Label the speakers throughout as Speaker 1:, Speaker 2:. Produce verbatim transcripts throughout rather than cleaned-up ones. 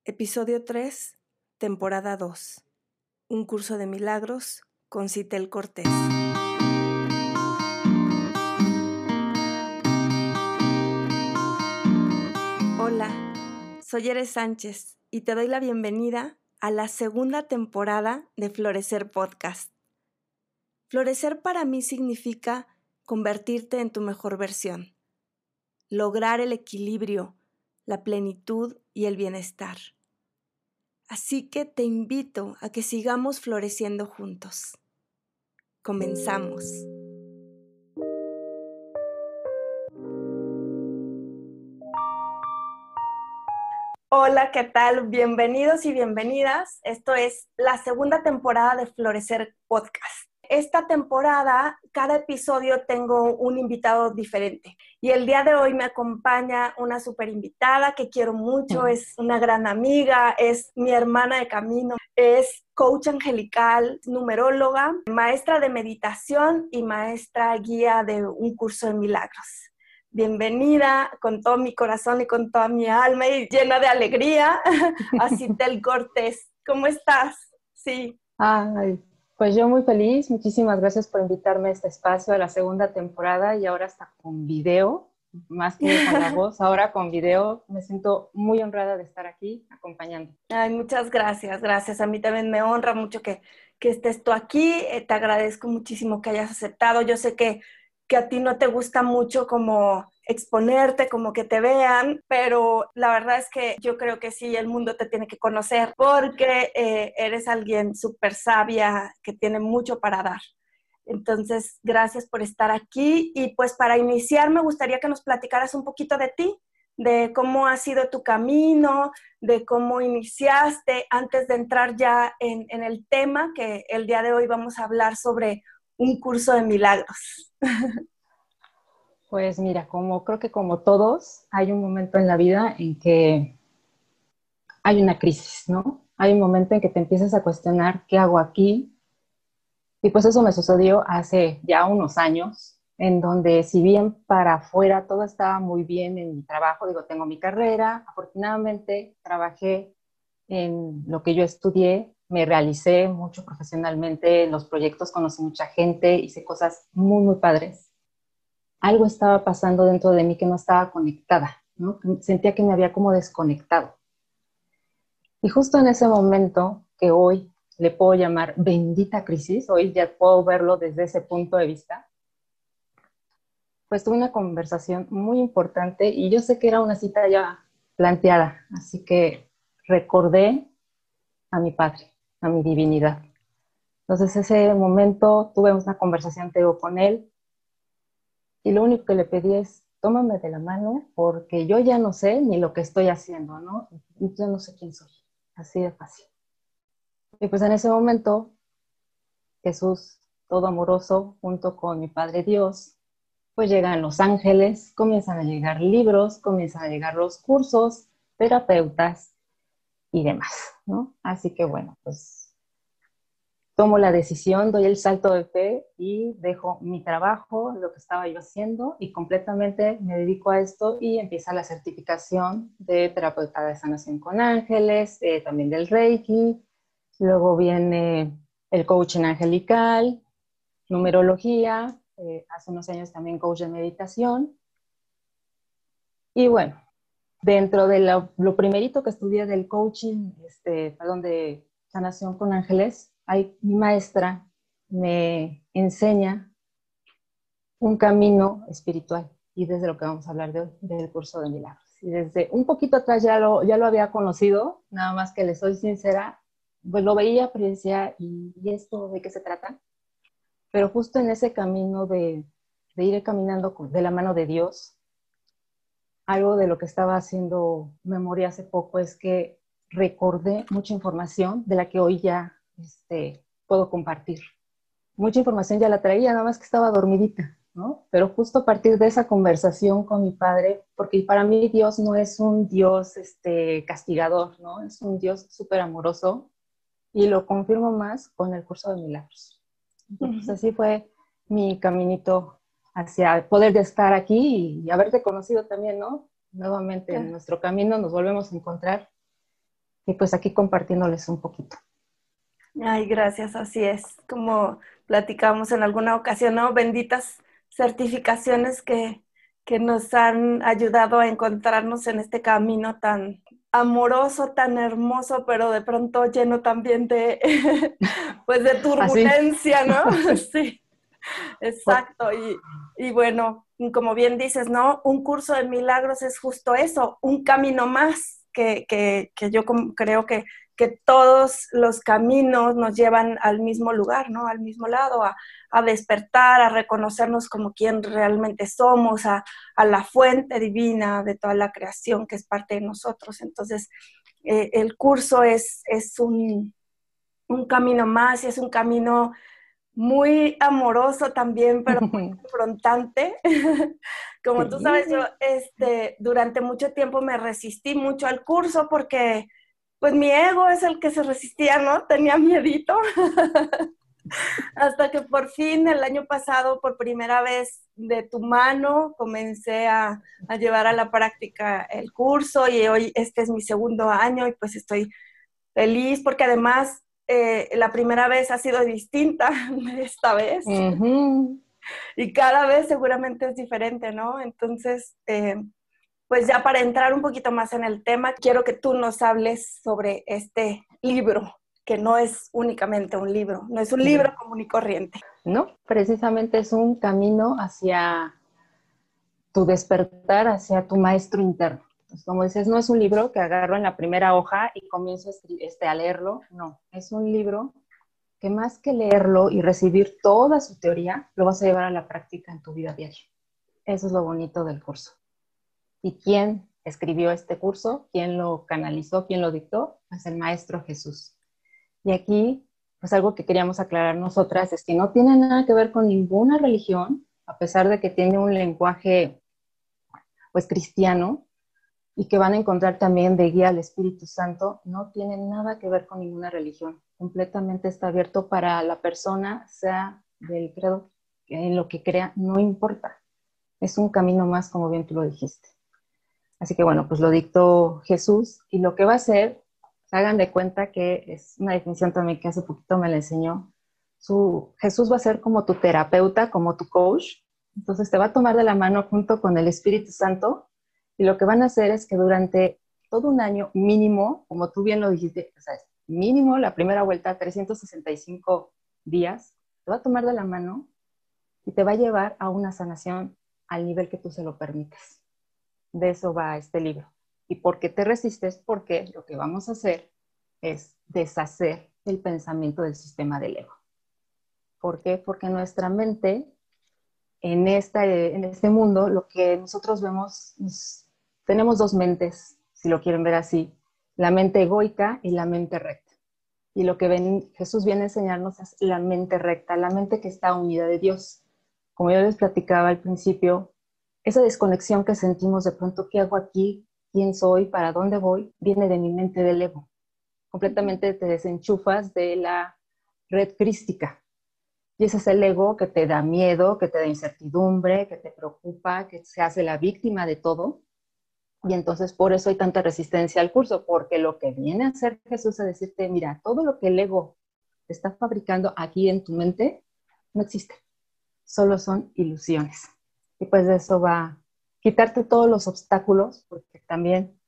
Speaker 1: Episodio tres, temporada dos. Un curso de milagros con Citel Cortés. Hola, soy Eres Sánchez y te doy la bienvenida a la segunda temporada de Florecer Podcast. Florecer para mí significa convertirte en tu mejor versión, lograr el equilibrio, la plenitud y el bienestar. Así que te invito a que sigamos floreciendo juntos. Comenzamos. Hola, ¿qué tal? Bienvenidos y bienvenidas. Esto es la segunda temporada de Florecer Podcast. Esta temporada, cada episodio tengo un invitado diferente. Y el día de hoy me acompaña una súper invitada que quiero mucho, es una gran amiga, es mi hermana de camino, es coach angelical, numeróloga, maestra de meditación y maestra guía de un curso de milagros. Bienvenida con todo mi corazón y con toda mi alma y llena de alegría a Citel Cortés. ¿Cómo estás? Sí.
Speaker 2: Ay, pues yo muy feliz. Muchísimas gracias por invitarme a este espacio, a la segunda temporada y ahora hasta con video, más que con la voz, ahora con video. Me siento muy honrada de estar aquí acompañando.
Speaker 1: Ay, muchas gracias, gracias. A mí también me honra mucho que, que estés tú aquí. Eh, te agradezco muchísimo que hayas aceptado. Yo sé que que a ti no te gusta mucho como exponerte, como que te vean, pero la verdad es que yo creo que sí, el mundo te tiene que conocer porque eh, eres alguien súper sabia que tiene mucho para dar. Entonces, gracias por estar aquí y pues para iniciar me gustaría que nos platicaras un poquito de ti, de cómo ha sido tu camino, de cómo iniciaste antes de entrar ya en, en el tema que el día de hoy vamos a hablar sobre un curso de milagros.
Speaker 2: Pues mira, como creo que como todos, hay un momento en la vida en que hay una crisis, ¿no? Hay un momento en que te empiezas a cuestionar qué hago aquí. Y pues eso me sucedió hace ya unos años, en donde si bien para afuera todo estaba muy bien en mi trabajo, digo, tengo mi carrera, afortunadamente trabajé en lo que yo estudié, me realicé mucho profesionalmente en los proyectos, conocí mucha gente, hice cosas muy, muy padres. Algo estaba pasando dentro de mí que no estaba conectada, ¿no? Sentía que me había como desconectado. Y justo en ese momento que hoy le puedo llamar bendita crisis, hoy ya puedo verlo desde ese punto de vista, pues tuve una conversación muy importante y yo sé que era una cita ya planteada, así que recordé a mi padre, a mi divinidad. Entonces ese momento tuve una conversación tengo, con él y lo único que le pedí es, tómame de la mano porque yo ya no sé ni lo que estoy haciendo, ¿no? Yo no sé quién soy, así de fácil. Y pues en ese momento, Jesús, todo amoroso, junto con mi Padre Dios, pues llegan los ángeles, comienzan a llegar libros, comienzan a llegar los cursos, terapeutas y demás, ¿no? Así que bueno, pues tomo la decisión, doy el salto de fe y dejo mi trabajo, lo que estaba yo haciendo, y completamente me dedico a esto y empieza la certificación de terapeuta de sanación con ángeles, eh, también del Reiki. Luego viene el coaching angelical, numerología, eh, hace unos años también coach de meditación. Y bueno, dentro de lo, lo primerito que estudié del coaching, este, perdón, de sanación con ángeles, hay, mi maestra me enseña un camino espiritual y desde lo que vamos a hablar de hoy, del curso de milagros. Y desde un poquito atrás ya lo, ya lo había conocido, nada más que le soy sincera, pues lo veía, pero decía, ¿y, ¿y esto de qué se trata? Pero justo en ese camino de, de ir caminando de la mano de Dios, algo de lo que estaba haciendo memoria hace poco es que recordé mucha información de la que hoy ya este, puedo compartir. Mucha información ya la traía, nada más que estaba dormidita, ¿no? Pero justo a partir de esa conversación con mi padre, porque para mí Dios no es un Dios este, castigador, ¿no? Es un Dios súper amoroso y lo confirmo más con el curso de milagros. Entonces, así fue mi caminito hacia poder estar aquí y haberte conocido también, ¿no? Nuevamente en nuestro camino nos volvemos a encontrar y pues aquí compartiéndoles un poquito.
Speaker 1: Ay, gracias, así es. Como platicamos en alguna ocasión, ¿no? Benditas certificaciones que, que nos han ayudado a encontrarnos en este camino tan amoroso, tan hermoso, pero de pronto lleno también de, pues de
Speaker 2: Así.
Speaker 1: turbulencia, ¿no? Sí, exacto. Y, y bueno, como bien dices, ¿no? Un curso de milagros es justo eso, un camino más que, que, que yo creo que que todos los caminos nos llevan al mismo lugar, ¿no? Al mismo lado, a, a despertar, a reconocernos como quien realmente somos, a, a, la fuente divina de toda la creación que es parte de nosotros. Entonces, eh, el curso es, es un, un camino más y es un camino muy amoroso también, pero muy confrontante. Como
Speaker 2: Sí.
Speaker 1: tú sabes, yo este, durante mucho tiempo me resistí mucho al curso porque pues mi ego es el que se resistía, ¿no? Tenía miedito. Hasta que por fin el año pasado, por primera vez de tu mano, comencé a, a llevar a la práctica el curso y hoy este es mi segundo año y pues estoy feliz porque además eh, la primera vez ha sido distinta de esta vez.
Speaker 2: Uh-huh.
Speaker 1: Y cada vez seguramente es diferente, ¿no? Entonces, eh, pues ya para entrar un poquito más en el tema, quiero que tú nos hables sobre este libro, que no es únicamente un libro, no es un libro común y corriente.
Speaker 2: No, precisamente es un camino hacia tu despertar, hacia tu maestro interno. Pues como dices, no es un libro que agarro en la primera hoja y comienzo este, a leerlo, no, es un libro que más que leerlo y recibir toda su teoría, lo vas a llevar a la práctica en tu vida diaria. Eso es lo bonito del curso. ¿Y quién escribió este curso? ¿Quién lo canalizó? ¿Quién lo dictó? Pues el Maestro Jesús. Y aquí, pues algo que queríamos aclarar nosotras es que no tiene nada que ver con ninguna religión, a pesar de que tiene un lenguaje, pues, cristiano, y que van a encontrar también de guía al Espíritu Santo, no tiene nada que ver con ninguna religión. Completamente está abierto para la persona, sea del credo, en lo que crea, no importa. Es un camino más, como bien tú lo dijiste. Así que bueno, pues lo dictó Jesús y lo que va a hacer, hagan de cuenta que es una definición también que hace poquito me la enseñó. Su, Jesús va a ser como tu terapeuta, como tu coach. Entonces te va a tomar de la mano junto con el Espíritu Santo y lo que van a hacer es que durante todo un año mínimo, como tú bien lo dijiste, o sea, mínimo la primera vuelta, trescientos sesenta y cinco días, te va a tomar de la mano y te va a llevar a una sanación al nivel que tú se lo permites. De eso va este libro. ¿Y por qué te resistes? Porque lo que vamos a hacer es deshacer el pensamiento del sistema del ego. ¿Por qué? Porque nuestra mente, en, esta, en este mundo, lo que nosotros vemos, nos, tenemos dos mentes, si lo quieren ver así, la mente egoica y la mente recta. Y lo que ven, Jesús viene a enseñarnos es la mente recta, la mente que está unida de Dios. Como yo les platicaba al principio, esa desconexión que sentimos de pronto, ¿qué hago aquí? ¿Quién soy? ¿Para dónde voy? Viene de mi mente del ego. Completamente te desenchufas de la red crística. Y ese es el ego que te da miedo, que te da incertidumbre, que te preocupa, que se hace la víctima de todo. Y entonces por eso hay tanta resistencia al curso, porque lo que viene a hacer Jesús es decirte, mira, todo lo que el ego te está fabricando aquí en tu mente no existe. Solo son ilusiones. Y pues de eso va a quitarte todos los obstáculos, porque también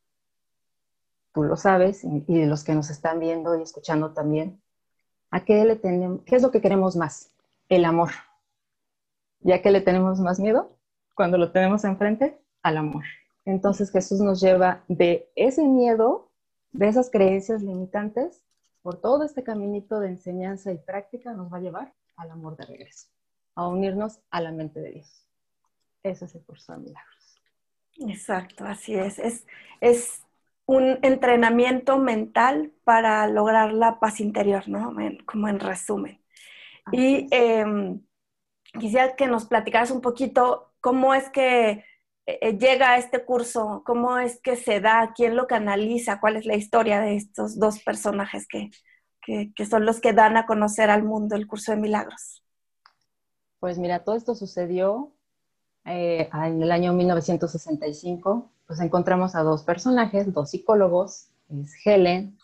Speaker 2: tú lo sabes, y, y los que nos están viendo y escuchando también, ¿a qué le tenemos, qué es lo que queremos más? El amor. ¿Ya que le tenemos más miedo? Cuando lo tenemos enfrente, al amor. Entonces Jesús nos lleva de ese miedo, de esas creencias limitantes, por todo este caminito de enseñanza y práctica, nos va a llevar al amor de regreso, a unirnos a la mente de Dios. Eso es el curso de milagros.
Speaker 1: Exacto, así es. Es, es un entrenamiento mental para lograr la paz interior, ¿no? En, como en resumen.
Speaker 2: Así
Speaker 1: Y eh, quisiera que nos platicaras un poquito cómo es que eh, llega a este curso, cómo es que se da, quién lo canaliza, cuál es la historia de estos dos personajes que, que, que son los que dan a conocer al mundo el curso de milagros.
Speaker 2: Pues mira, todo esto sucedió eh, en el año mil novecientos sesenta y cinco. Pues encontramos a dos personajes, dos psicólogos, es Helen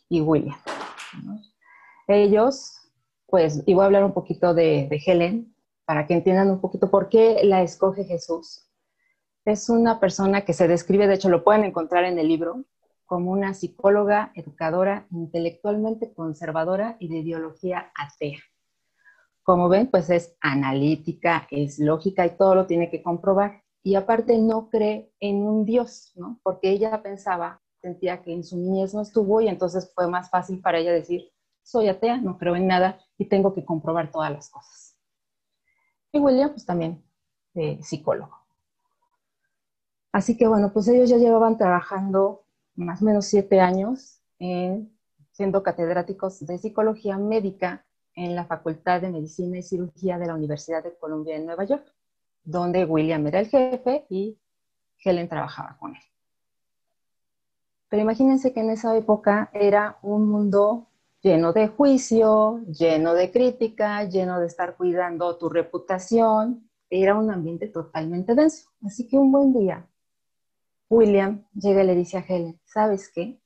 Speaker 2: y William, ¿no? Ellos, pues, y voy a hablar un poquito de, de Helen, para que entiendan un poquito por qué la escoge Jesús. Es una persona que se describe, de hecho lo pueden encontrar en el libro, como una psicóloga, educadora, intelectualmente conservadora y de ideología atea. Como ven, pues es analítica, es lógica y todo lo tiene que comprobar. Y aparte no cree en un Dios, ¿no? Porque ella pensaba, sentía que en su niñez no estuvo y entonces fue más fácil para ella decir, soy atea, no creo en nada y tengo que comprobar todas las cosas. Y William, pues también eh, psicólogo. Así que bueno, pues ellos ya llevaban trabajando más o menos siete años en, siendo catedráticos de psicología médica en la Facultad de Medicina y Cirugía de la Universidad de Columbia en Nueva York, donde William era el jefe y Helen trabajaba con él. Pero imagínense que en esa época era un mundo lleno de juicio, lleno de crítica, lleno de estar cuidando tu reputación. Era un ambiente totalmente denso. Así que un buen día, William llega y le dice a Helen, ¿sabes qué?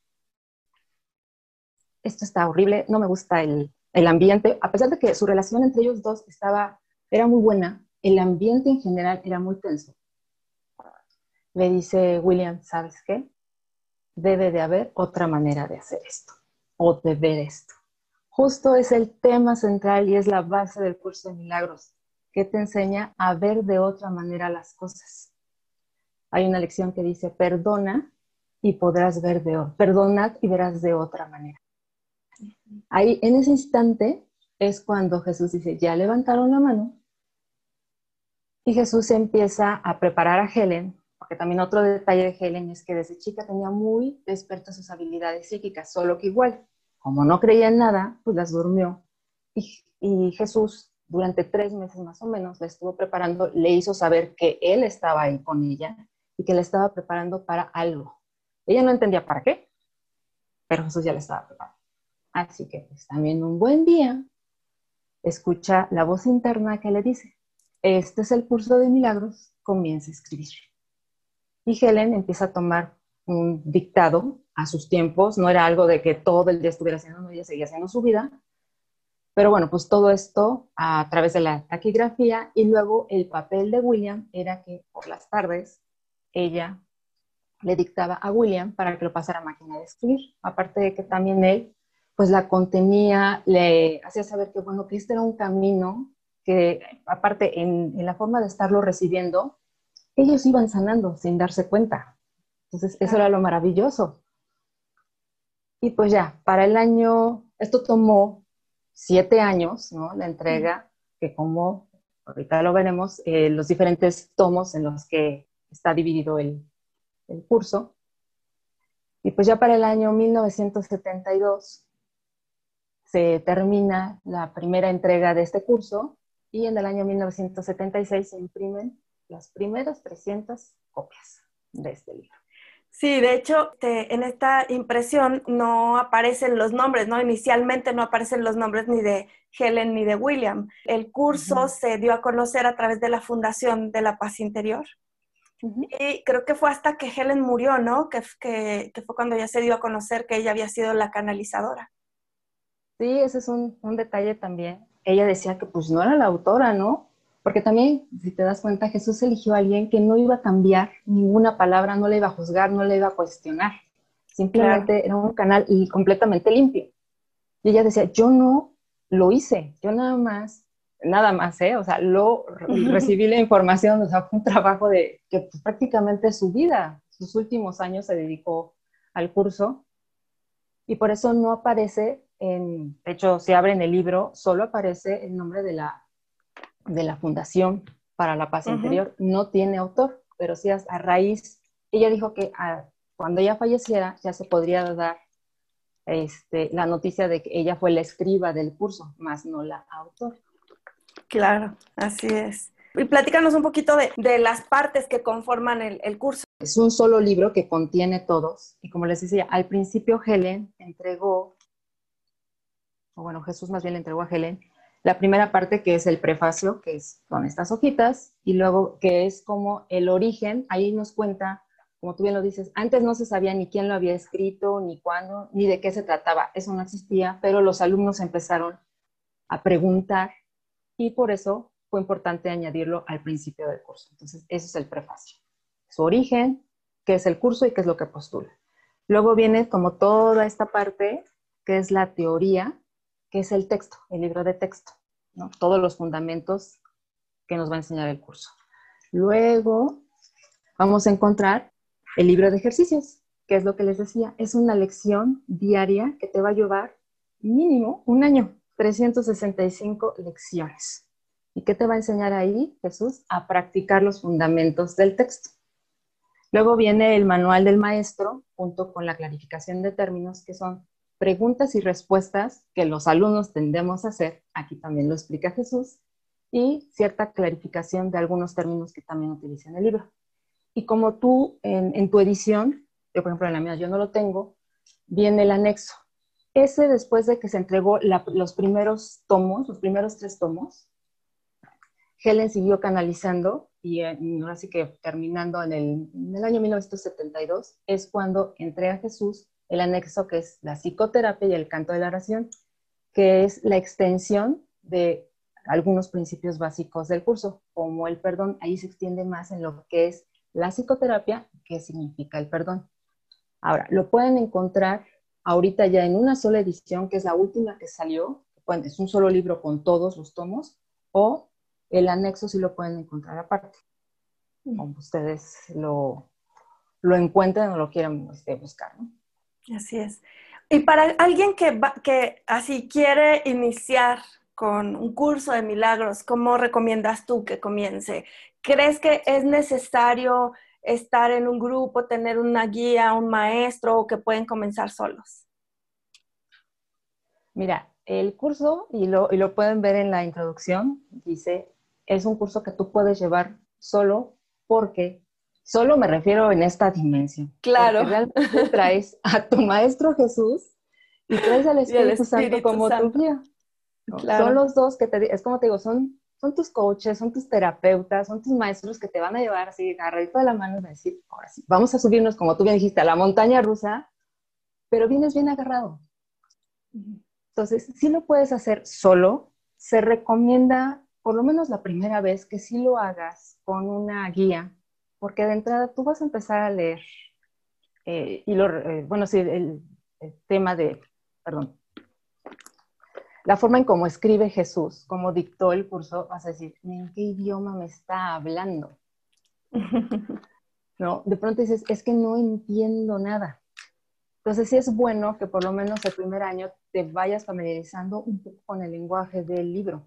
Speaker 2: Esto está horrible, no me gusta el, el ambiente. A pesar de que su relación entre ellos dos estaba, era muy buena, el ambiente en general era muy tenso. Le dice William, ¿sabes qué? Debe de haber otra manera de hacer esto, o de ver esto. Justo es el tema central y es la base del curso de milagros, que te enseña a ver de otra manera las cosas. Hay una lección que dice, perdona y podrás ver de otra, perdonad y verás de otra manera. Ahí, en ese instante, es cuando Jesús dice, ya levantaron la mano, y Jesús empieza a preparar a Helen, porque también otro detalle de Helen es que desde chica tenía muy despiertas sus habilidades psíquicas, solo que igual, como no creía en nada, pues las durmió. Y, y Jesús, durante tres meses más o menos, la estuvo preparando, le hizo saber que él estaba ahí con ella y que la estaba preparando para algo. Ella no entendía para qué, pero Jesús ya la estaba preparando. Así que pues también un buen día, escucha la voz interna que le dice, este es el curso de milagros, comienza a escribir. Y Helen empieza a tomar un dictado a sus tiempos, no era algo de que todo el día estuviera haciendo, no, ella seguía haciendo su vida, pero bueno, pues todo esto a través de la taquigrafía, y luego el papel de William era que por las tardes ella le dictaba a William para que lo pasara a máquina de escribir, aparte de que también él pues la contenía, le hacía saber que bueno, que este era un camino que aparte en, en la forma de estarlo recibiendo, ellos iban sanando sin darse cuenta. Entonces eso era lo maravilloso. Y pues ya, para el año, esto tomó siete años, ¿no? La entrega, que como ahorita lo veremos, eh, los diferentes tomos en los que está dividido el, el curso. Y pues ya para el año mil novecientos setenta y dos se termina la primera entrega de este curso y en el año mil novecientos setenta y seis se imprimen las primeras trescientas copias de este libro.
Speaker 1: Sí, de hecho, te, en esta impresión no aparecen los nombres, ¿no? Inicialmente no aparecen los nombres ni de Helen ni de William. El curso uh-huh. se dio a conocer a través de la Fundación de la Paz Interior. Uh-huh. Y creo que fue hasta que Helen murió, ¿no? Que, que, que fue cuando ya se dio a conocer que ella había sido la canalizadora.
Speaker 2: Sí, ese es un, un detalle también. Ella decía que pues no era la autora, ¿no? Porque también, si te das cuenta, Jesús eligió a alguien que no iba a cambiar ninguna palabra, no le iba a juzgar, no le iba a cuestionar. Simplemente claro. Era un canal y completamente limpio. Y ella decía, yo no lo hice, yo nada más, nada más, ¿eh? O sea, lo recibí la información, o sea, fue un trabajo de que pues, prácticamente su vida, sus últimos años se dedicó al curso. Y por eso no aparece, en, de hecho, si abren el libro, solo aparece el nombre de la de la Fundación para la Paz uh-huh. Interior, no tiene autor, pero sí a, a raíz, ella dijo que a, cuando ella falleciera ya se podría dar este, la noticia de que ella fue la escriba del curso, más no la autora.
Speaker 1: Claro, así es. Y platícanos un poquito de, de las partes que conforman el, el curso.
Speaker 2: Es un solo libro que contiene todos, y como les decía, al principio Helen entregó, o bueno, Jesús más bien le entregó a Helen, la primera parte que es el prefacio, que es con estas hojitas, y luego que es como el origen, ahí nos cuenta como tú bien lo dices, antes no se sabía ni quién lo había escrito, ni cuándo, ni de qué se trataba. Eso no existía, pero los alumnos empezaron a preguntar y por eso fue importante añadirlo al principio del curso. Entonces, ese es el prefacio. Su origen, qué es el curso y qué es lo que postula. Luego viene como toda esta parte que es la teoría, que es el texto, el libro de texto, ¿no? Todos los fundamentos que nos va a enseñar el curso. Luego vamos a encontrar el libro de ejercicios, que es lo que les decía, es una lección diaria que te va a llevar mínimo un año, trescientas sesenta y cinco lecciones. ¿Y qué te va a enseñar ahí, Jesús? A practicar los fundamentos del texto. Luego viene el manual del maestro, junto con la clarificación de términos, que son preguntas y respuestas que los alumnos tendemos a hacer, aquí también lo explica Jesús, y cierta clarificación de algunos términos que también utiliza en el libro. Y como tú en, en tu edición, yo por ejemplo en la mía yo no lo tengo, viene el anexo. Ese después de que se entregó la, los primeros tomos, los primeros tres tomos, Helen siguió canalizando y eh, ahora sí que terminando en el, en el año mil novecientos setenta y dos es cuando entrega a Jesús el anexo que es la psicoterapia y el canto de la oración, que es la extensión de algunos principios básicos del curso, como el perdón. Ahí se extiende más en lo que es la psicoterapia, qué significa el perdón. Ahora, lo pueden encontrar ahorita ya en una sola edición, que es la última que salió, bueno, es un solo libro con todos los tomos, o el anexo sí lo pueden encontrar aparte, como ustedes lo, lo encuentren o lo quieran este, buscar, ¿no?
Speaker 1: Así es. Y para alguien que, va, que así quiere iniciar con un curso de milagros, ¿cómo recomiendas tú que comience? ¿Crees que es necesario estar en un grupo, tener una guía, un maestro, o que pueden comenzar solos?
Speaker 2: Mira, el curso, y lo, y lo pueden ver en la introducción, dice, es un curso que tú puedes llevar solo porque, solo me refiero en esta dimensión, porque
Speaker 1: Claro.
Speaker 2: realmente traes a tu Maestro Jesús y traes al
Speaker 1: Y el
Speaker 2: Espíritu Santo
Speaker 1: Espíritu
Speaker 2: como tu
Speaker 1: Santo.
Speaker 2: guía, ¿no? Son
Speaker 1: Claro.
Speaker 2: los dos que te, es como te digo, son, son tus coaches, son tus terapeutas, son tus maestros que te van a llevar así, agarradito de la mano y van a decir, ahora sí, vamos a subirnos, como tú bien dijiste, a la montaña rusa, pero vienes bien agarrado. Entonces, sí lo puedes hacer solo. Se recomienda, por lo menos la primera vez, que sí lo hagas con una guía, porque de entrada tú vas a empezar a leer. Eh, y lo, eh, bueno, sí, el, el tema de, perdón, la forma en cómo escribe Jesús, cómo dictó el curso, vas a decir, ¿en qué idioma me está hablando? ¿No? De pronto dices, es que no entiendo nada. Entonces sí es bueno que por lo menos el primer año te vayas familiarizando un poco con el lenguaje del libro.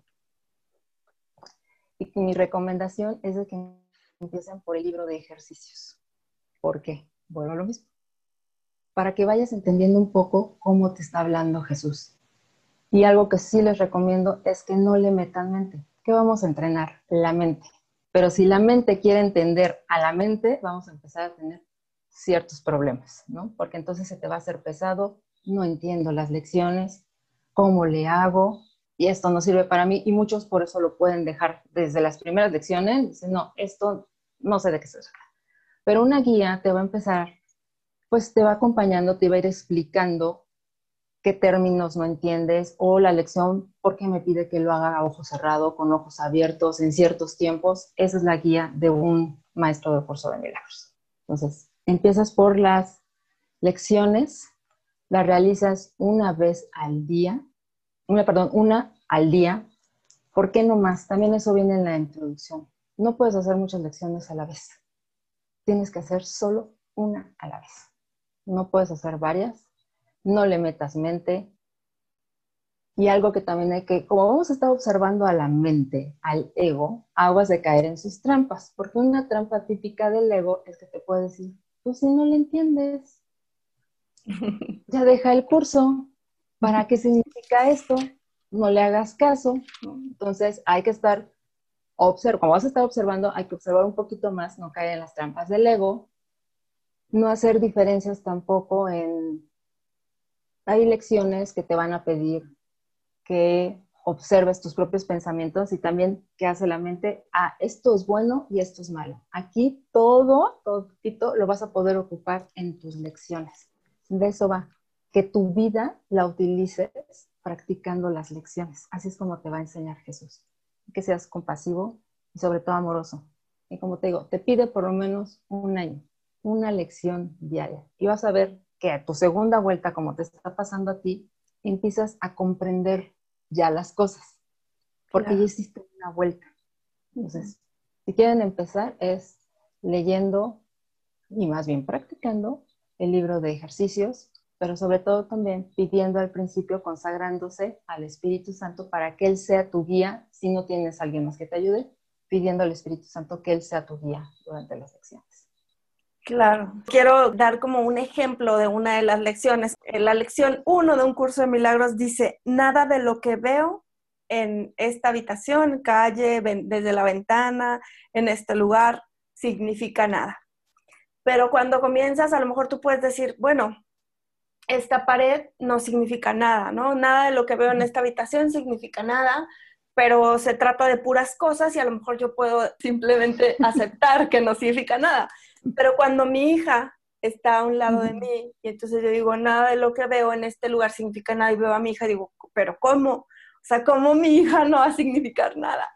Speaker 2: Y mi recomendación es de que empiecen por el libro de ejercicios. ¿Por qué? Vuelvo a lo mismo. Para que vayas entendiendo un poco cómo te está hablando Jesús. Y algo que sí les recomiendo es que no le metan mente. ¿Qué vamos a entrenar? La mente. Pero si la mente quiere entender a la mente, vamos a empezar a tener ciertos problemas, ¿no? Porque entonces se te va a hacer pesado, no entiendo las lecciones, ¿cómo le hago? Y esto no sirve para mí, y muchos por eso lo pueden dejar desde las primeras lecciones, dicen, no, esto no sé de qué se trata. Pero una guía te va a empezar, pues te va acompañando, te va a ir explicando qué términos no entiendes, o la lección, por qué me pide que lo haga a ojo cerrado, con ojos abiertos, en ciertos tiempos. Esa es la guía de un maestro de curso de milagros. Entonces, empiezas por las lecciones, las realizas una vez al día, una, perdón, una al día. ¿Por qué no más? También eso viene en la introducción. No puedes hacer muchas lecciones a la vez. Tienes que hacer solo una a la vez. No puedes hacer varias. No le metas mente. Y algo que también hay que, como vamos a estar observando a la mente, al ego, aguas de caer en sus trampas. Porque una trampa típica del ego es que te puede decir, pues si no le entiendes, ya deja el curso. ¿Para qué significa esto? No le hagas caso, ¿no? Entonces hay que estar, observ como vas a estar observando, hay que observar un poquito más, no caer en las trampas del ego, no hacer diferencias tampoco en, hay lecciones que te van a pedir que observes tus propios pensamientos y también qué hace la mente, ah, esto es bueno y esto es malo. Aquí todo, todo lo vas a poder ocupar en tus lecciones. De eso va, que tu vida la utilices practicando las lecciones. Así es como te va a enseñar Jesús. Que seas compasivo y sobre todo amoroso. Y como te digo, te pide por lo menos un año, una lección diaria. Y vas a ver que a tu segunda vuelta, como te está pasando a ti, empiezas a comprender ya las cosas, porque
Speaker 1: Claro.
Speaker 2: ya hiciste una vuelta. Entonces, si quieren empezar, es leyendo y más bien practicando el libro de ejercicios, pero sobre todo también pidiendo al principio, consagrándose al Espíritu Santo para que Él sea tu guía, si no tienes a alguien más que te ayude, pidiendo al Espíritu Santo que Él sea tu guía durante las lecciones.
Speaker 1: Claro. Quiero dar como un ejemplo de una de las lecciones. En la lección uno de un curso de milagros dice, nada de lo que veo en esta habitación, calle, desde la ventana, en este lugar, significa nada. Pero cuando comienzas, a lo mejor tú puedes decir, bueno, esta pared no significa nada, ¿no? Nada de lo que veo en esta habitación significa nada, pero se trata de puras cosas y a lo mejor yo puedo simplemente aceptar que no significa nada. Pero cuando mi hija está a un lado de mí y entonces yo digo, nada de lo que veo en este lugar significa nada y veo a mi hija y digo, ¿pero cómo? O sea, ¿cómo mi hija no va a significar nada?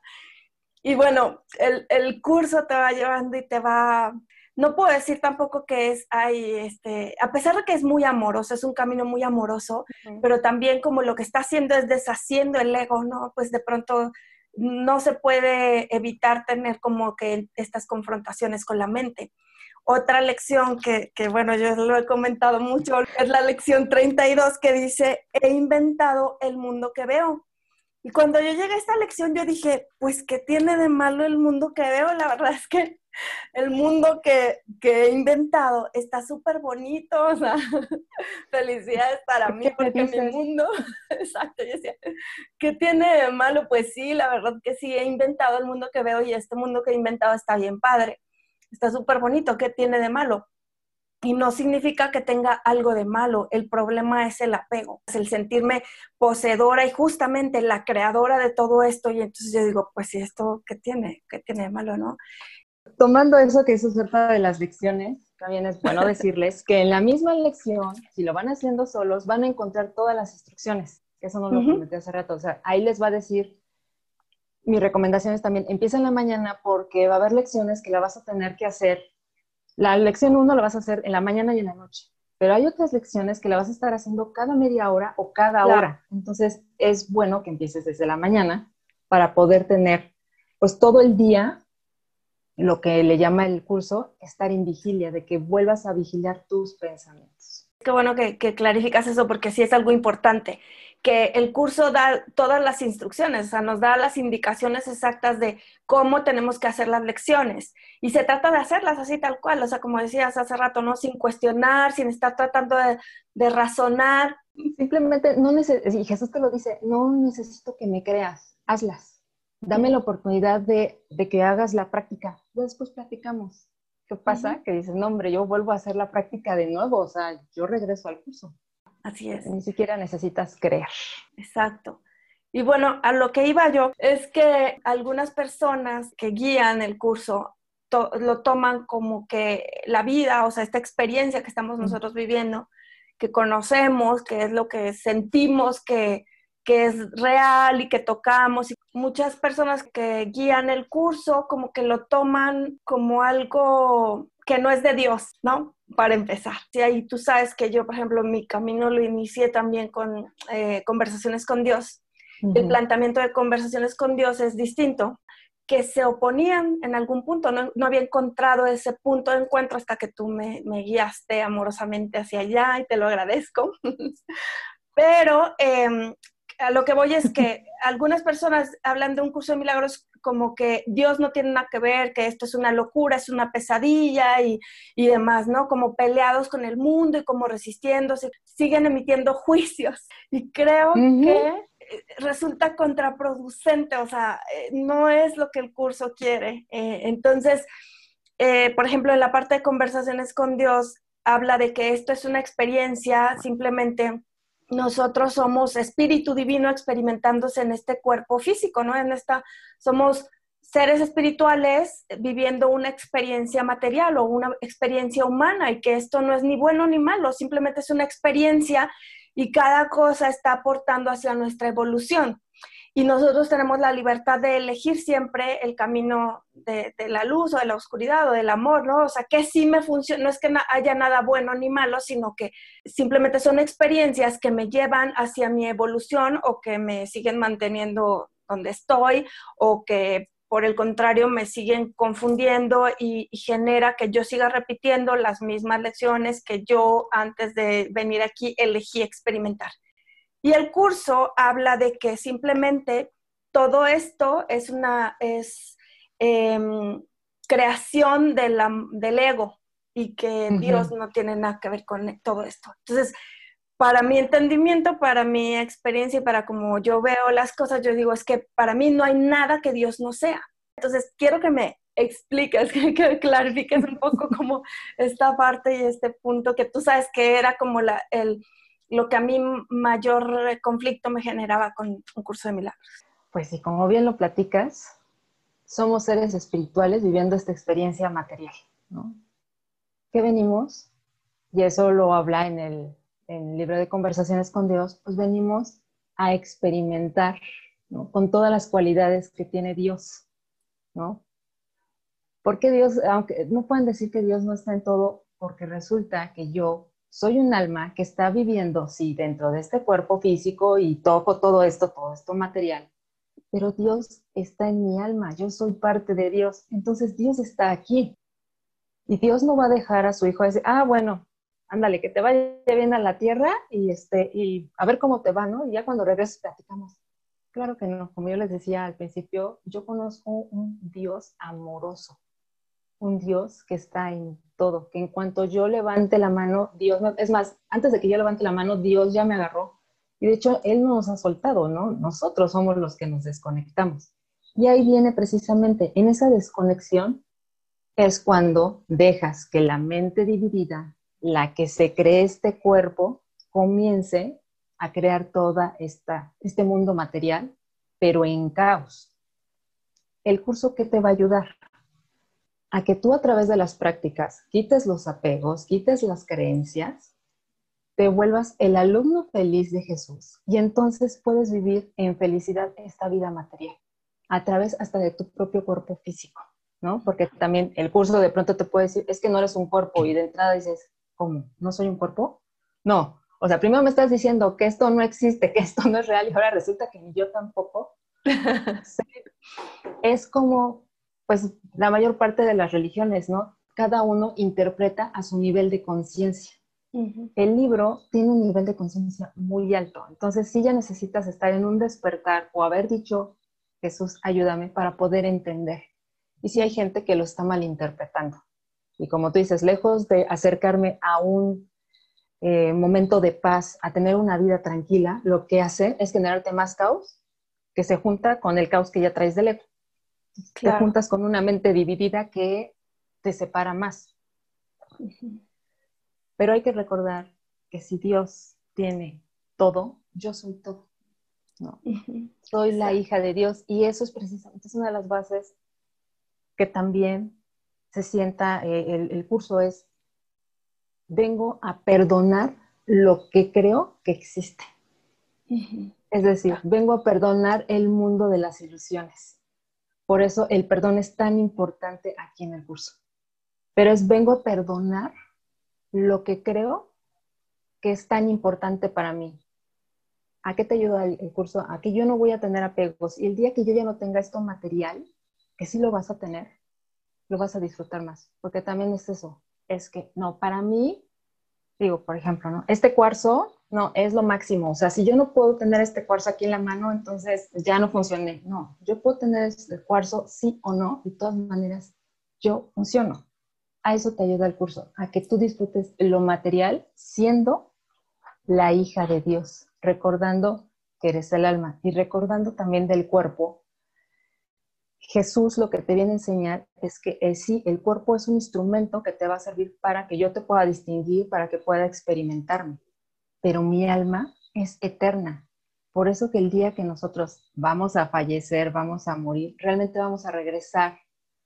Speaker 1: Y bueno, el, el curso te va llevando y te va... No puedo decir tampoco que es, ay, este, a pesar de que es muy amoroso, es un camino muy amoroso, uh-huh. Pero también como lo que está haciendo es deshaciendo el ego, ¿no? Pues de pronto no se puede evitar tener como que estas confrontaciones con la mente. Otra lección que, que, bueno, yo lo he comentado mucho, es la lección treinta y dos que dice, he inventado el mundo que veo. Y cuando yo llegué a esta lección, yo dije, pues, ¿qué tiene de malo el mundo que veo? La verdad es que el mundo que, que he inventado está súper bonito, o sea, felicidades para mí, porque mi mundo, exacto, yo decía, ¿qué tiene de malo? Pues sí, la verdad que sí, he inventado el mundo que veo y este mundo que he inventado está bien padre, está súper bonito, ¿qué tiene de malo? Y no significa que tenga algo de malo, el problema es el apego, es el sentirme poseedora y justamente la creadora de todo esto, y entonces yo digo, pues ¿y esto qué tiene? ¿Qué tiene de malo, no?
Speaker 2: Tomando eso que es acerca de las lecciones, también es bueno decirles que en la misma lección, si lo van haciendo solos, van a encontrar todas las instrucciones, que eso no lo uh-huh. comenté hace rato, o sea, ahí les va a decir, mi recomendación es también, empieza en la mañana porque va a haber lecciones que la vas a tener que hacer. La lección uno la vas a hacer en la mañana y en la noche, pero hay otras lecciones que la vas a estar haciendo cada media hora o cada claro. hora. Entonces, es bueno que empieces desde la mañana para poder tener, pues, todo el día, lo que le llama el curso, estar en vigilia, de que vuelvas a vigilar tus pensamientos.
Speaker 1: Qué bueno que, que clarificas eso, porque sí es algo importante, que el curso da todas las instrucciones, o sea, nos da las indicaciones exactas de cómo tenemos que hacer las lecciones, y se trata de hacerlas así tal cual, o sea, como decías hace rato, ¿no? Sin cuestionar, sin estar tratando de, de razonar.
Speaker 2: Simplemente, no neces- y Jesús te lo dice, no necesito que me creas, hazlas. Dame la oportunidad de, de que hagas la práctica, después platicamos. ¿Qué pasa? Uh-huh. Que dices, no, hombre, yo vuelvo a hacer la práctica de nuevo, o sea, yo regreso al curso.
Speaker 1: Así es.
Speaker 2: Ni siquiera necesitas creer.
Speaker 1: Exacto. Y bueno, a lo que iba yo es que algunas personas que guían el curso to- lo toman como que la vida, o sea, esta experiencia que estamos nosotros viviendo, que conocemos, que es lo que sentimos que, que es real y que tocamos. Y muchas personas que guían el curso como que lo toman como algo que no es de Dios, ¿no? Para empezar. Y ahí tú sabes que yo, por ejemplo, mi camino lo inicié también con eh, conversaciones con Dios. Uh-huh. El planteamiento de conversaciones con Dios es distinto, que se oponían en algún punto. No, no había encontrado ese punto de encuentro hasta que tú me, me guiaste amorosamente hacia allá y te lo agradezco. Pero eh, a lo que voy es que algunas personas hablan de un curso de milagros como que Dios no tiene nada que ver, que esto es una locura, es una pesadilla y, y demás, ¿no? Como peleados con el mundo y como resistiéndose, siguen emitiendo juicios. Y creo uh-huh. que resulta contraproducente, o sea, no es lo que el curso quiere. Eh, entonces, eh, por ejemplo, en la parte de conversaciones con Dios, habla de que esto es una experiencia simplemente nosotros somos espíritu divino experimentándose en este cuerpo físico, ¿no? En esta, somos seres espirituales viviendo una experiencia material o una experiencia humana, y que esto no es ni bueno ni malo, simplemente es una experiencia y cada cosa está aportando hacia nuestra evolución. Y nosotros tenemos la libertad de elegir siempre el camino de, de la luz o de la oscuridad o del amor, ¿no? O sea, que sí me funciona, no es que haya nada bueno ni malo, sino que simplemente son experiencias que me llevan hacia mi evolución o que me siguen manteniendo donde estoy, o que por el contrario me siguen confundiendo y, y genera que yo siga repitiendo las mismas lecciones que yo antes de venir aquí elegí experimentar. Y el curso habla de que simplemente todo esto es una es, eh, creación de la, del ego, y que Dios
Speaker 2: Uh-huh.
Speaker 1: no tiene nada que ver con todo esto. Entonces, para mi entendimiento, para mi experiencia y para como yo veo las cosas, yo digo, es que para mí no hay nada que Dios no sea. Entonces, quiero que me expliques, que, que clarifiques un poco como esta parte y este punto que tú sabes que era como la, el, lo que a mí mayor conflicto me generaba con un curso de milagros.
Speaker 2: Pues sí, como bien lo platicas, somos seres espirituales viviendo esta experiencia material, ¿no? ¿Qué venimos? Y eso lo habla en el, en el libro de Conversaciones con Dios, pues venimos a experimentar, ¿no? Con todas las cualidades que tiene Dios, ¿no? Porque Dios, aunque no pueden decir que Dios no está en todo, porque resulta que yo soy un alma que está viviendo, sí, dentro de este cuerpo físico y toco todo esto, todo esto material, pero Dios está en mi alma, yo soy parte de Dios, entonces Dios está aquí. Y Dios no va a dejar a su hijo decir, ah, bueno, ándale, que te vaya bien a la tierra y, este, y a ver cómo te va, ¿no? Y ya cuando regreses platicamos. Claro que no, como yo les decía al principio, yo conozco un Dios amoroso, un Dios que está en todo, que en cuanto yo levante la mano, Dios, me, es más, antes de que yo levante la mano, Dios ya me agarró. Y de hecho, Él no nos ha soltado, ¿no? Nosotros somos los que nos desconectamos. Y ahí viene precisamente, en esa desconexión, es cuando dejas que la mente dividida, la que se cree este cuerpo, comience a crear toda esta, este mundo material, pero en caos. ¿El curso qué te va a ayudar? A que tú a través de las prácticas quites los apegos, quites las creencias, te vuelvas el alumno feliz de Jesús y entonces puedes vivir en felicidad esta vida material, a través hasta de tu propio cuerpo físico, ¿no? Porque también el curso de pronto te puede decir, es que no eres un cuerpo, y de entrada dices, ¿cómo? ¿No soy un cuerpo? No, o sea, primero me estás diciendo que esto no existe, que esto no es real, y ahora resulta que ni yo tampoco. Es como, pues, la mayor parte de las religiones, ¿no? Cada uno interpreta a su nivel de conciencia. Uh-huh. El libro tiene un nivel de conciencia muy alto, entonces sí ya necesitas estar en un despertar o haber dicho, Jesús, ayúdame, para poder entender. Y sí hay gente que lo está malinterpretando. Y como tú dices, lejos de acercarme a un eh, momento de paz, a tener una vida tranquila, lo que hace es generarte más caos, que se junta con el caos que ya traes del ego. Claro. Te juntas con una mente dividida que te separa más. Uh-huh. Pero hay que recordar que si Dios tiene todo, yo soy todo, ¿no? Uh-huh. Soy la hija de Dios, y eso es precisamente es una de las bases que también se sienta, eh, el, el curso es, vengo a perdonar lo que creo que existe. Uh-huh. Es decir, vengo a perdonar el mundo de las ilusiones. Por eso el perdón es tan importante aquí en el curso. Pero es vengo a perdonar lo que creo que es tan importante para mí. ¿A qué te ayuda el, el curso? A que yo no voy a tener apegos. Y el día que yo ya no tenga esto material, que sí lo vas a tener, lo vas a disfrutar más. Porque también es eso. Es que, no, para mí, digo, por ejemplo, ¿no? Este cuarzo, no, es lo máximo. O sea, si yo no puedo tener este cuarzo aquí en la mano, entonces ya no funcioné. No, yo puedo tener este cuarzo sí o no. De todas maneras, yo funciono. A eso te ayuda el curso, a que tú disfrutes lo material siendo la hija de Dios, recordando que eres el alma y recordando también del cuerpo. Jesús lo que te viene a enseñar es que eh, sí, el cuerpo es un instrumento que te va a servir para que yo te pueda distinguir, para que pueda experimentarme, pero mi alma es eterna. Por eso que el día que nosotros vamos a fallecer, vamos a morir, realmente vamos a regresar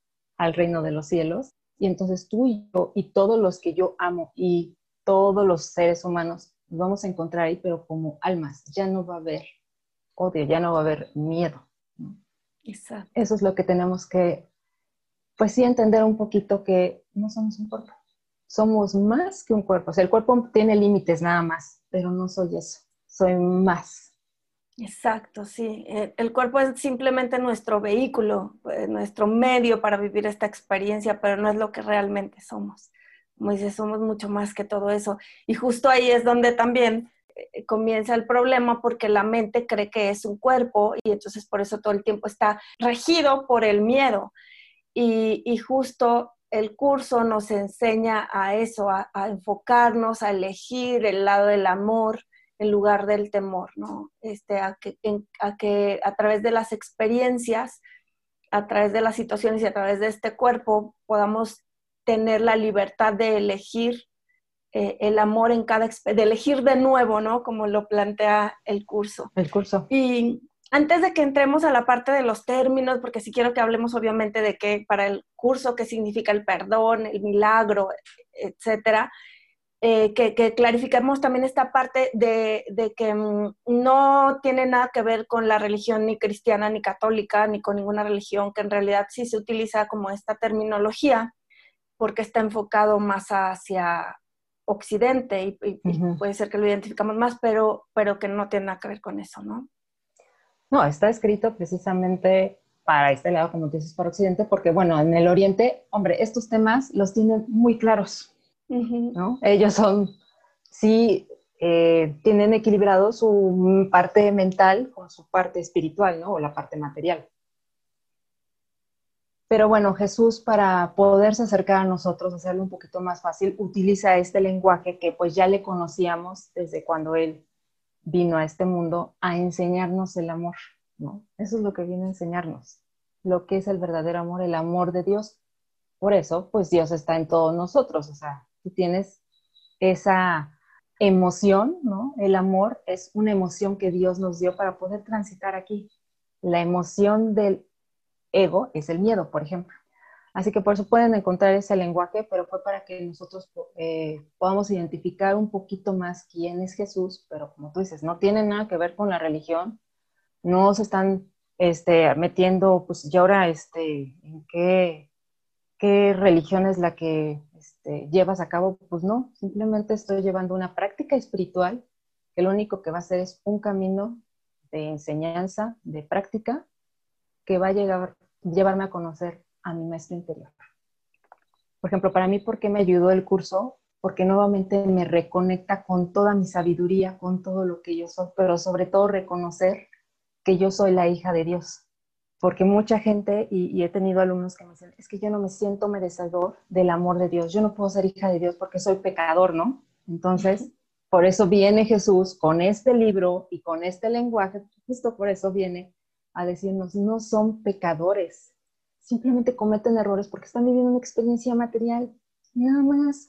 Speaker 2: al reino de los cielos. Y entonces tú y yo y todos los que yo amo y todos los seres humanos nos vamos a encontrar ahí, pero como almas. Ya no va a haber odio, ya no va a haber miedo, ¿no?
Speaker 1: Exacto.
Speaker 2: Eso es lo que tenemos que, pues sí, entender un poquito, que no somos un cuerpo. Somos más que un cuerpo. O sea, el cuerpo tiene límites nada más, pero no soy eso. Soy más.
Speaker 1: Exacto, sí. El, el cuerpo es simplemente nuestro vehículo, eh, nuestro medio para vivir esta experiencia, pero no es lo que realmente somos. Como dices, somos mucho más que todo eso. Y justo ahí es donde también eh, comienza el problema, porque la mente cree que es un cuerpo y entonces por eso todo el tiempo está regido por el miedo. Y, y justo el curso nos enseña a eso, a, a enfocarnos, a elegir el lado del amor en lugar del temor, ¿no? Este, a, que, en, a que a través de las experiencias, a través de las situaciones y a través de este cuerpo podamos tener la libertad de elegir eh, el amor en cada, de elegir de nuevo, ¿no? Como lo plantea el curso.
Speaker 2: El curso.
Speaker 1: Y antes de que entremos a la parte de los términos, porque sí quiero que hablemos obviamente de qué para el curso, qué significa el perdón, el milagro, etcétera, eh, que, que clarifiquemos también esta parte de, de que um, no tiene nada que ver con la religión ni cristiana, ni católica, ni con ninguna religión, que en realidad sí se utiliza como esta terminología, porque está enfocado más hacia Occidente y, y, y
Speaker 2: Uh-huh.
Speaker 1: puede ser que lo identificamos más, pero, pero que no tiene nada que ver con eso, ¿no?
Speaker 2: No, está escrito precisamente para este lado, como tú dices, para Occidente, porque bueno, en el Oriente, hombre, estos temas los tienen muy claros,
Speaker 1: Uh-huh.
Speaker 2: ¿no? Ellos son, sí, eh, tienen equilibrado su parte mental con su parte espiritual, ¿no? O la parte material. Pero bueno, Jesús, para poderse acercar a nosotros, hacerlo un poquito más fácil, utiliza este lenguaje que pues ya le conocíamos desde cuando él vino a este mundo a enseñarnos el amor, ¿no? Eso es lo que viene a enseñarnos, lo que es el verdadero amor, el amor de Dios. Por eso, pues Dios está en todos nosotros, o sea, tú tienes esa emoción, ¿no? El amor es una emoción que Dios nos dio para poder transitar aquí. La emoción del ego es el miedo, por ejemplo. Así que por eso pueden encontrar ese lenguaje, pero fue para que nosotros eh, podamos identificar un poquito más quién es Jesús, pero como tú dices, no tiene nada que ver con la religión, no se están este, metiendo, pues, y ahora, este, ¿en qué, qué religión es la que este, llevas a cabo? Pues no, simplemente estoy llevando una práctica espiritual que lo único que va a hacer es un camino de enseñanza, de práctica, que va a llegar, llevarme a conocer a mi maestro interior. Por ejemplo, para mí, ¿por qué me ayudó el curso? Porque nuevamente me reconecta con toda mi sabiduría, con todo lo que yo soy, pero sobre todo reconocer que yo soy la hija de Dios. Porque mucha gente, y, y he tenido alumnos que me dicen, es que yo no me siento merecedor del amor de Dios, yo no puedo ser hija de Dios porque soy pecador, ¿no? Entonces, por eso viene Jesús con este libro y con este lenguaje, justo por eso viene a decirnos, no son pecadores, simplemente cometen errores porque están viviendo una experiencia material, nada más.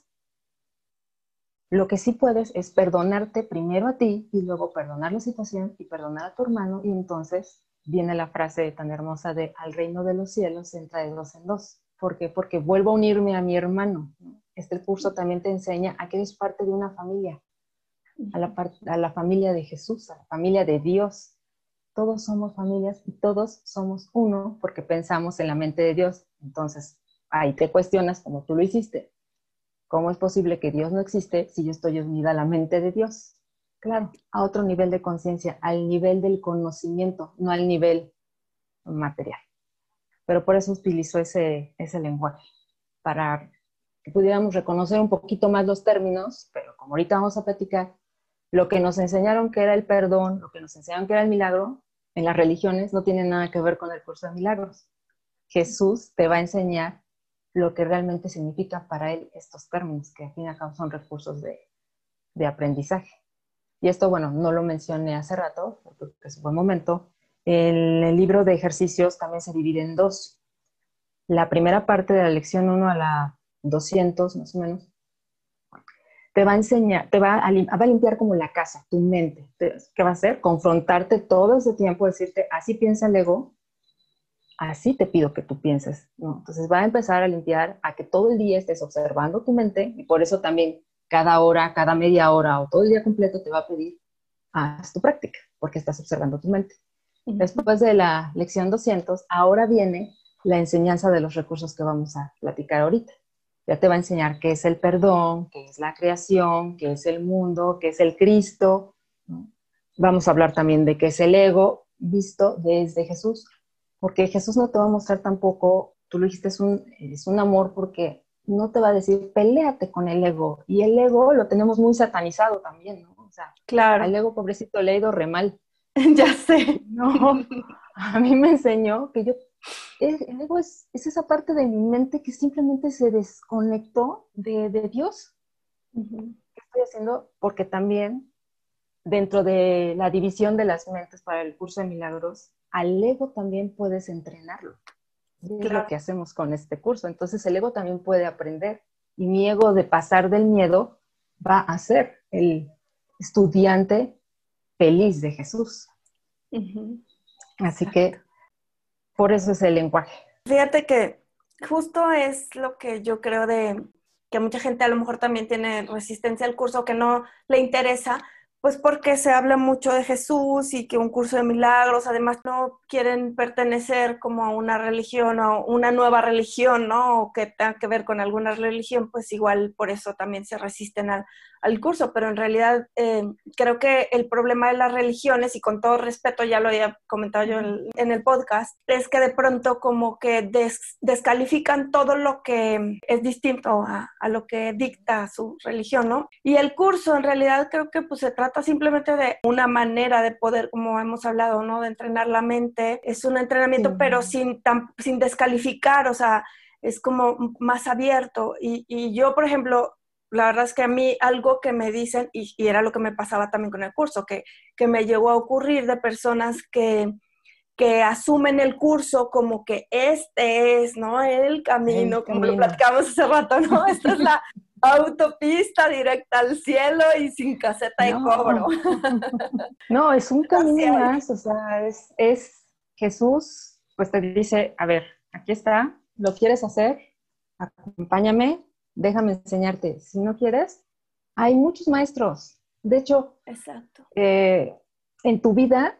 Speaker 2: Lo que sí puedes es perdonarte primero a ti y luego perdonar la situación y perdonar a tu hermano, y entonces viene la frase tan hermosa de al reino de los cielos se entra de dos en dos. ¿Por qué? Porque vuelvo a unirme a mi hermano, ¿no? Este curso también te enseña a que eres parte de una familia, a la, a la familia de Jesús, a la familia de Dios. Todos somos familias y todos somos uno porque pensamos en la mente de Dios. Entonces, ahí te cuestionas como tú lo hiciste. ¿Cómo es posible que Dios no existe si yo estoy unida a la mente de Dios? Claro, a otro nivel de conciencia, al nivel del conocimiento, no al nivel material. Pero por eso utilizo ese, ese lenguaje, para que pudiéramos reconocer un poquito más los términos, pero como ahorita vamos a platicar, lo que nos enseñaron que era el perdón, lo que nos enseñaron que era el milagro, en las religiones no tiene nada que ver con el curso de milagros. Jesús te va a enseñar lo que realmente significa para él estos términos, que al fin y al cabo son recursos de, de aprendizaje. Y esto, bueno, no lo mencioné hace rato, porque es un buen momento. El, el libro de ejercicios también se divide en dos. La primera parte de la lección uno a la doscientos, más o menos, te va a enseñar, te va a, va a limpiar como la casa, tu mente. ¿Qué va a hacer? Confrontarte todo ese tiempo, decirte, así piensa el ego, así te pido que tú pienses, ¿no? Entonces va a empezar a limpiar, a que todo el día estés observando tu mente, y por eso también cada hora, cada media hora o todo el día completo te va a pedir, haz tu práctica, porque estás observando tu mente. Uh-huh. Después de la lección doscientos, ahora viene la enseñanza de los recursos que vamos a platicar ahorita. Ya te va a enseñar qué es el perdón, qué es la creación, qué es el mundo, qué es el Cristo, ¿no? Vamos a hablar también de qué es el ego visto desde Jesús, porque Jesús no te va a mostrar tampoco, tú lo dijiste, es un, es un amor, porque no te va a decir, peléate con el ego, y el ego lo tenemos muy satanizado también, ¿no? O sea,
Speaker 1: claro.
Speaker 2: al ego, pobrecito, le ha ido re mal.
Speaker 1: Ya sé.
Speaker 2: No, a mí me enseñó que yo, el ego es, es esa parte de mi mente que simplemente se desconectó de, de Dios. Uh-huh. ¿Qué estoy haciendo? Porque también dentro de la división de las mentes para el curso de milagros, al ego también puedes entrenarlo. Y es claro. Lo que hacemos con este curso. Entonces el ego también puede aprender. Y mi ego, de pasar del miedo, va a ser el estudiante feliz de Jesús. Uh-huh. Así que por eso es el lenguaje.
Speaker 1: Fíjate que justo es lo que yo creo de que mucha gente a lo mejor también tiene resistencia al curso, que no le interesa, pues porque se habla mucho de Jesús y que un curso de milagros, además no quieren pertenecer como a una religión o una nueva religión, ¿no? O que tenga que ver con alguna religión, pues igual por eso también se resisten al, al curso, pero en realidad eh, creo que el problema de las religiones, y con todo respeto ya lo había comentado yo en, en el podcast, es que de pronto como que des, descalifican todo lo que es distinto a, a lo que dicta su religión, ¿no? Y el curso en realidad creo que pues se trata simplemente de una manera de poder, como hemos hablado, ¿no? De entrenar la mente. Es un entrenamiento, sí. Pero sin, tan, sin descalificar, o sea, es como más abierto. Y, y yo, por ejemplo, la verdad es que a mí algo que me dicen, y, y era lo que me pasaba también con el curso, que, que me llegó a ocurrir de personas que, que asumen el curso como que este es, ¿no? El camino, el como camino. Lo platicamos hace rato, ¿no? Esta es la autopista directa al cielo y sin caseta
Speaker 2: no.
Speaker 1: de cobro.
Speaker 2: No, es un camino más, o sea, es, es Jesús, pues te dice, a ver, aquí está, ¿lo quieres hacer? Acompáñame, déjame enseñarte. Si no quieres, hay muchos maestros. De hecho,
Speaker 1: exacto.
Speaker 2: Eh, en tu vida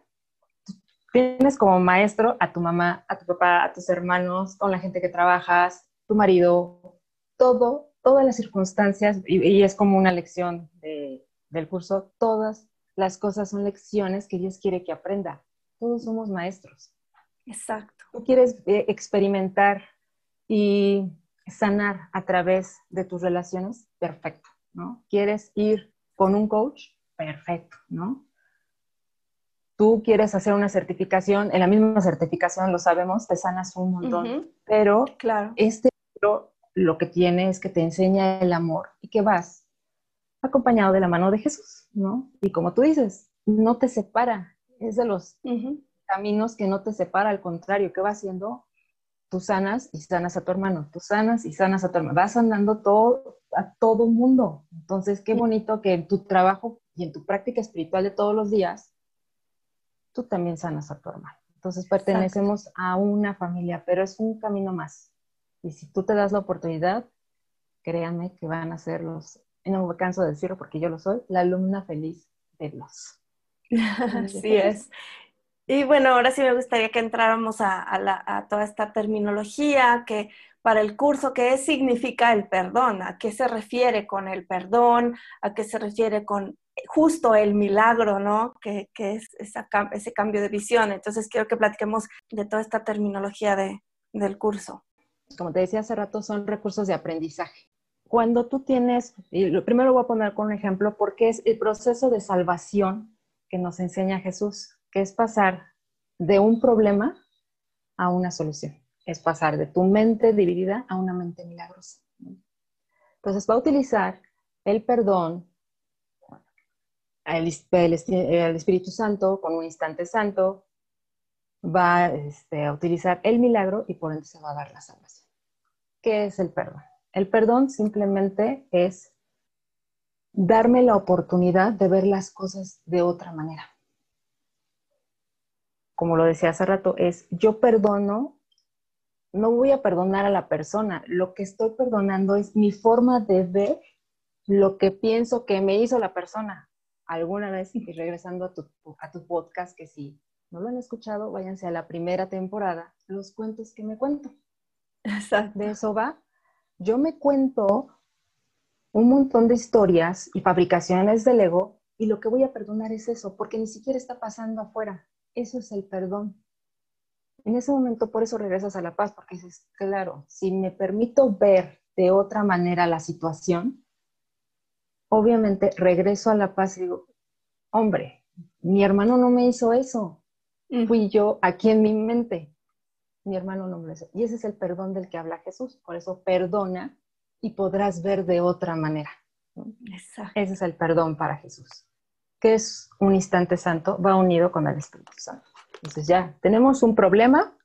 Speaker 2: tienes como maestro a tu mamá, a tu papá, a tus hermanos, con la gente que trabajas, tu marido, todo, todas las circunstancias, y, y es como una lección de, del curso, todas las cosas son lecciones que Dios quiere que aprenda. Todos somos maestros.
Speaker 1: Exacto.
Speaker 2: Tú quieres eh, experimentar y sanar a través de tus relaciones, perfecto, ¿no? ¿Quieres ir con un coach? Perfecto, ¿no? Tú quieres hacer una certificación, en la misma certificación, lo sabemos, te sanas un montón, uh-huh. Pero
Speaker 1: claro.
Speaker 2: Este libro lo que tiene es que te enseña el amor y que vas acompañado de la mano de Jesús, ¿no? Y como tú dices, no te separa, es de los uh-huh. caminos que no te separa, al contrario, ¿qué va haciendo? Tú sanas y sanas a tu hermano, tú sanas y sanas a tu hermano, vas sanando todo, a todo mundo. Entonces, qué bonito que en tu trabajo y en tu práctica espiritual de todos los días, tú también sanas a tu hermano. Entonces pertenecemos Exacto. A una familia, pero es un camino más. Y si tú te das la oportunidad, créanme que van a ser los, y no me canso de decirlo porque yo lo soy, la alumna feliz de Dios.
Speaker 1: Así es. Y bueno, ahora sí me gustaría que entráramos a, a, la, a toda esta terminología que para el curso, ¿qué significa el perdón? ¿A qué se refiere con el perdón? ¿A qué se refiere con justo el milagro, ¿no? Que, que es esa, ese cambio de visión. Entonces quiero que platiquemos de toda esta terminología de, del curso.
Speaker 2: Como te decía hace rato, son recursos de aprendizaje. Cuando tú tienes, y lo primero voy a poner con un ejemplo, porque es el proceso de salvación que nos enseña Jesús, que es pasar de un problema a una solución. Es pasar de tu mente dividida a una mente milagrosa. Entonces va a utilizar el perdón, el, el, el Espíritu Santo con un instante santo, va este, a utilizar el milagro y por ende se va a dar la salvación. ¿Qué es el perdón? El perdón simplemente es darme la oportunidad de ver las cosas de otra manera. Como lo decía hace rato, es yo perdono, no voy a perdonar a la persona, lo que estoy perdonando es mi forma de ver lo que pienso que me hizo la persona alguna vez. Y regresando a tu, a tu podcast, que si no lo han escuchado, váyanse a la primera temporada, los cuentos que me cuento.
Speaker 1: Exacto.
Speaker 2: De eso va. Yo me cuento un montón de historias y fabricaciones del ego, y lo que voy a perdonar es eso, porque ni siquiera está pasando afuera. Eso es el perdón. En ese momento, por eso regresas a la paz, porque dices, claro, si me permito ver de otra manera la situación, obviamente regreso a la paz y digo, hombre, mi hermano no me hizo eso,
Speaker 1: Mm.
Speaker 2: fui yo aquí en mi mente, mi hermano no me lo hizo. Y ese es el perdón del que habla Jesús, por eso perdona y podrás ver de otra manera, ¿no?
Speaker 1: Exacto.
Speaker 2: Ese es el perdón para Jesús, que es un instante santo, va unido con el Espíritu Santo. Entonces ya tenemos un problema,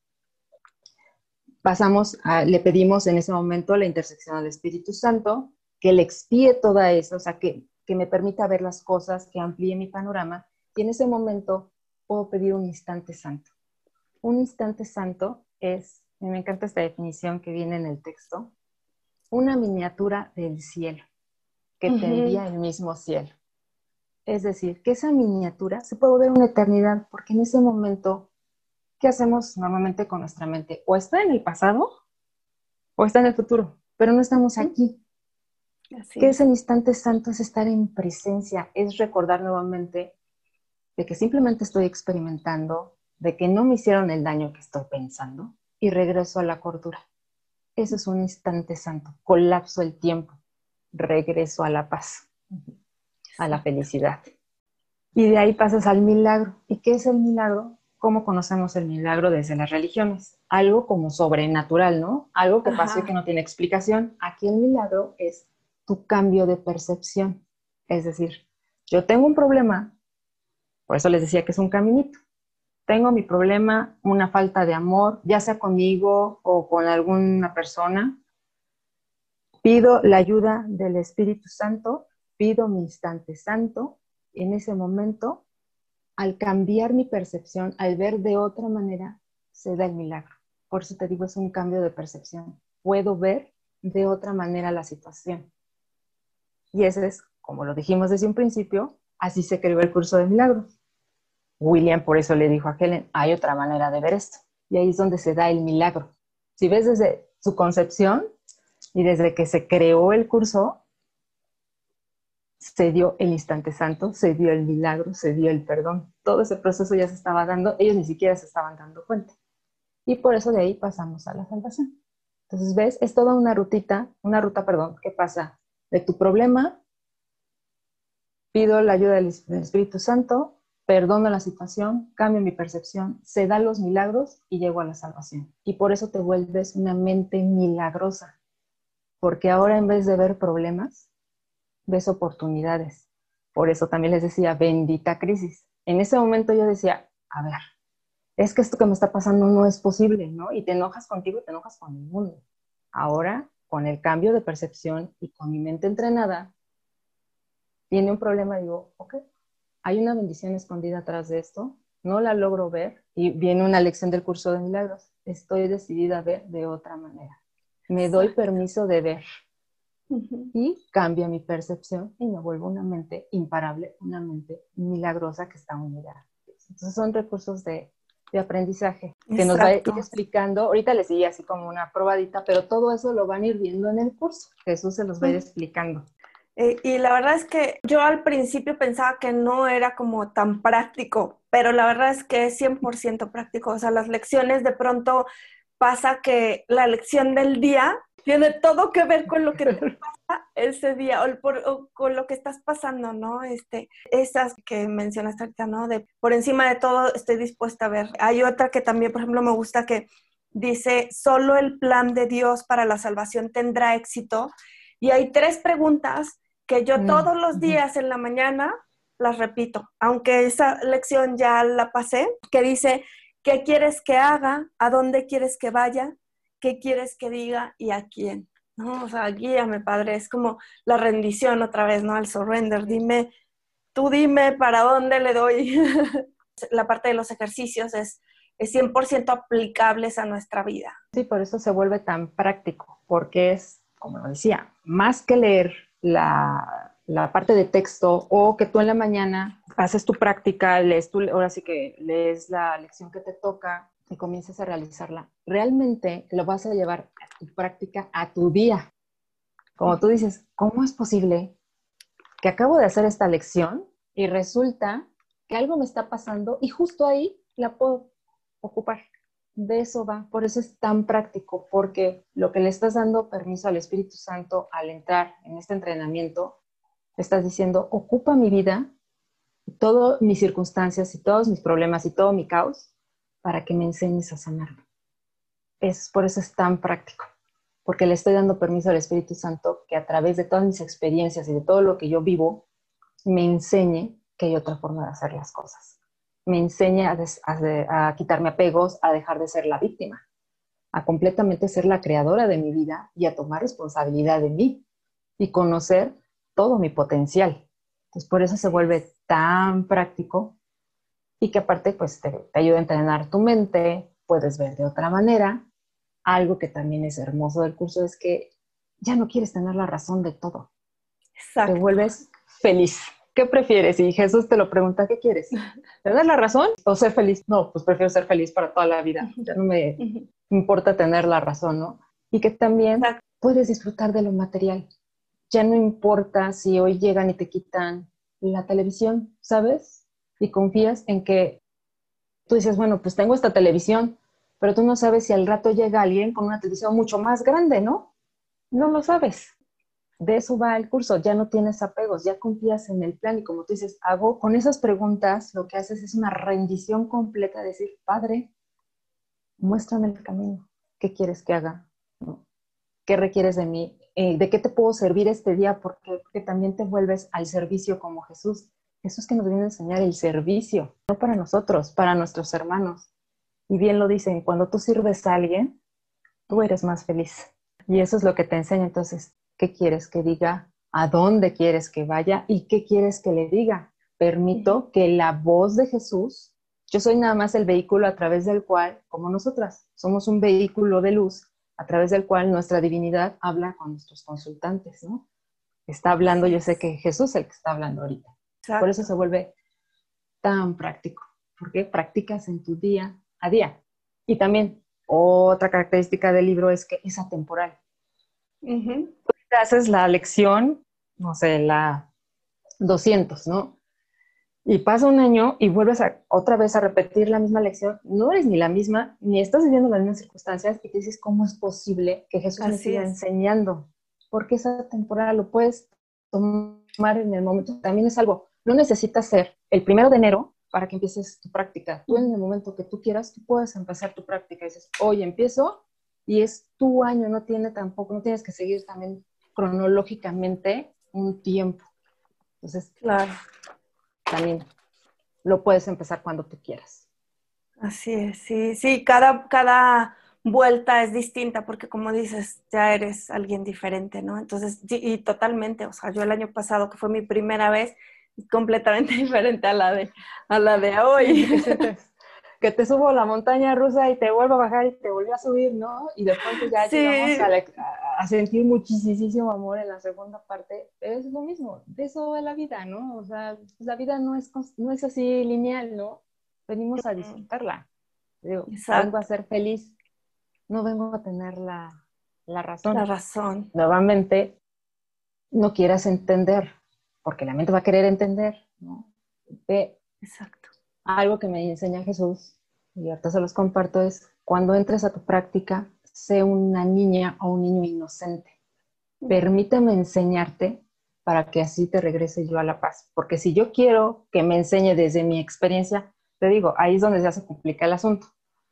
Speaker 2: pasamos a, le pedimos en ese momento la intersección al Espíritu Santo, que le expíe toda eso, o sea, que, que me permita ver las cosas, que amplíe mi panorama, y en ese momento puedo pedir un instante santo. Un instante santo es, y me encanta esta definición que viene en el texto, una miniatura del cielo, que te envía el mismo cielo. Es decir, que esa miniatura se puede ver una eternidad, porque en ese momento, ¿qué hacemos normalmente con nuestra mente? O está en el pasado, o está en el futuro, pero no estamos aquí.
Speaker 1: Así
Speaker 2: Que
Speaker 1: es.
Speaker 2: ese instante santo es estar en presencia, es recordar nuevamente de que simplemente estoy experimentando, de que no me hicieron el daño que estoy pensando, y regreso a la cordura. Eso es un instante santo, colapso el tiempo, regreso a la paz, a la felicidad. Y de ahí pasas al milagro. ¿Y qué es el milagro? ¿Cómo conocemos el milagro desde las religiones? Algo como sobrenatural, ¿no? Algo que pasó y que no tiene explicación. Aquí el milagro es tu cambio de percepción. Es decir, yo tengo un problema, por eso les decía que es un caminito. Tengo mi problema, una falta de amor, ya sea conmigo o con alguna persona. Pido la ayuda del Espíritu Santo, pido mi instante santo. En ese momento, al cambiar mi percepción, al ver de otra manera, se da el milagro. Por eso te digo, es un cambio de percepción. Puedo ver de otra manera la situación. Y ese es, como lo dijimos desde un principio, así se creó el curso de milagros. William por eso le dijo a Helen, hay otra manera de ver esto. Y ahí es donde se da el milagro. Si ves desde su concepción y desde que se creó el curso, se dio el instante santo, se dio el milagro, se dio el perdón. Todo ese proceso ya se estaba dando, ellos ni siquiera se estaban dando cuenta. Y por eso de ahí pasamos a la salvación. Entonces, ¿ves? Es toda una rutita, una ruta, perdón, que pasa de tu problema, pido la ayuda del Espíritu Santo, perdono la situación, cambio mi percepción, se dan los milagros y llego a la salvación. Y por eso te vuelves una mente milagrosa. Porque ahora en vez de ver problemas, ves oportunidades. Por eso también les decía, bendita crisis. En ese momento yo decía, a ver, es que esto que me está pasando no es posible, ¿no? Y te enojas contigo y te enojas con el mundo. Ahora, con el cambio de percepción y con mi mente entrenada, viene un problema y digo, ok, hay una bendición escondida atrás de esto, no la logro ver y viene una lección del curso de milagros. Estoy decidida a ver de otra manera. Me doy permiso de ver. Uh-huh. Y cambia mi percepción y me vuelvo una mente imparable, una mente milagrosa que está unida. Entonces son recursos de, de aprendizaje que Exacto. Nos va a ir explicando. Ahorita les di así como una probadita, pero todo eso lo van a ir viendo en el curso. Jesús se los va a ir explicando.
Speaker 1: Eh, y la verdad es que yo al principio pensaba que no era como tan práctico, pero la verdad es que es cien por ciento práctico. O sea, las lecciones de pronto pasa que la lección del día tiene todo que ver con lo que te pasa ese día o, por, o con lo que estás pasando, ¿no? Este, esas que mencionaste ahorita, ¿no? De por encima de todo estoy dispuesta a ver. Hay otra que también, por ejemplo, me gusta que dice, solo el plan de Dios para la salvación tendrá éxito. Y hay tres preguntas que yo todos los días en la mañana las repito, aunque esa lección ya la pasé, que dice, ¿qué quieres que haga? ¿A dónde quieres que vaya? ¿Qué quieres que diga? ¿Y a quién? ¿no? O sea, guíame, Padre, es como la rendición otra vez, ¿no? Al surrender, dime, tú dime para dónde le doy. La parte de los ejercicios es, es cien por ciento aplicables a nuestra vida.
Speaker 2: Sí, por eso se vuelve tan práctico, porque es, como lo decía, más que leer la, la parte de texto o que tú en la mañana haces tu práctica, lees tu, ahora sí que lees la lección que te toca y comienzas a realizarla. Realmente lo vas a llevar a tu práctica, a tu día. Como tú dices, ¿cómo es posible que acabo de hacer esta lección y resulta que algo me está pasando y justo ahí la puedo ocupar? De eso va, por eso es tan práctico, porque lo que le estás dando permiso al Espíritu Santo al entrar en este entrenamiento, le estás diciendo, ocupa mi vida, todas mis circunstancias y todos mis problemas y todo mi caos para que me enseñes a sanarlo. Es, por eso es tan práctico, porque le estoy dando permiso al Espíritu Santo que a través de todas mis experiencias y de todo lo que yo vivo, me enseñe que hay otra forma de hacer las cosas. Me enseñe a, des, a, a quitarme apegos, a dejar de ser la víctima, a completamente ser la creadora de mi vida y a tomar responsabilidad de mí y conocer todo mi potencial. Entonces, por eso se vuelve tan práctico y que aparte pues te, te ayuda a entrenar tu mente, puedes ver de otra manera. Algo que también es hermoso del curso es que ya no quieres tener la razón de todo.
Speaker 1: Exacto.
Speaker 2: Te vuelves feliz. ¿Qué prefieres? Y Jesús te lo pregunta, ¿qué quieres? ¿Tener la razón o ser feliz? No, pues prefiero ser feliz para toda la vida. Ya no me uh-huh. importa tener la razón, ¿no? Y que también Exacto. puedes disfrutar de lo material. Ya no importa si hoy llegan y te quitan la televisión, ¿sabes? Y confías en que tú dices, bueno, pues tengo esta televisión, pero tú no sabes si al rato llega alguien con una televisión mucho más grande, ¿no? No lo sabes. De eso va el curso, ya no tienes apegos, ya confías en el plan y como tú dices, hago con esas preguntas, lo que haces es una rendición completa, decir, Padre, muéstrame el camino, ¿qué quieres que haga? ¿No? ¿Qué requieres de mí? Eh, ¿De qué te puedo servir este día? Porque, porque también te vuelves al servicio como Jesús. Jesús que nos viene a enseñar el servicio, no para nosotros, para nuestros hermanos. Y bien lo dicen, cuando tú sirves a alguien, tú eres más feliz. Y eso es lo que te enseña entonces. ¿Qué quieres que diga? ¿A dónde quieres que vaya? ¿Y qué quieres que le diga? Permito que la voz de Jesús, yo soy nada más el vehículo a través del cual, como nosotras, somos un vehículo de luz a través del cual nuestra divinidad habla con nuestros consultantes, ¿no? Está hablando, yo sé que Jesús es el que está hablando ahorita. Exacto. Por eso se vuelve tan práctico, porque practicas en tu día a día. Y también otra característica del libro es que es atemporal. Uh-huh. Tú haces la lección, no sé, la doscientos, ¿no? Y pasa un año y vuelves a, otra vez a repetir la misma lección. No eres ni la misma, ni estás viviendo las mismas circunstancias y te dices, ¿cómo es posible que Jesús Así me siga es. enseñando? Porque es atemporal, lo puedes tomar en el momento. También es algo, no necesitas ser el primero de enero para que empieces tu práctica. Tú en el momento que tú quieras, tú puedes empezar tu práctica. Y dices, hoy empiezo y es tu año, no tiene tampoco, no tienes que seguir también cronológicamente un tiempo. Entonces, claro, también lo puedes empezar cuando tú quieras.
Speaker 1: Así es, sí, sí, cada, cada vuelta es distinta porque como dices, ya eres alguien diferente, ¿no? Entonces, y, y totalmente, o sea, yo el año pasado, que fue mi primera vez, completamente diferente a la de, a la de hoy.
Speaker 2: Que te subo la montaña rusa y te vuelvo a bajar y te vuelvo a subir, ¿no? Y después pues ya sí. llegamos a, la, a sentir muchísimo amor en la segunda parte. Es lo mismo, de eso es la vida, ¿no? O sea, la vida no es, no es así lineal, ¿no? Venimos a disfrutarla. Digo, vengo a ser feliz, no vengo a tener la, la razón.
Speaker 1: La razón.
Speaker 2: Nuevamente, no quieras entender, porque la mente va a querer entender, ¿no? Ve. Exacto. Algo que me enseña Jesús, y ahorita se los comparto, es cuando entres a tu práctica, sé una niña o un niño inocente. Permíteme enseñarte para que así te regrese yo a la paz. Porque si yo quiero que me enseñe desde mi experiencia, te digo, ahí es donde ya se complica el asunto.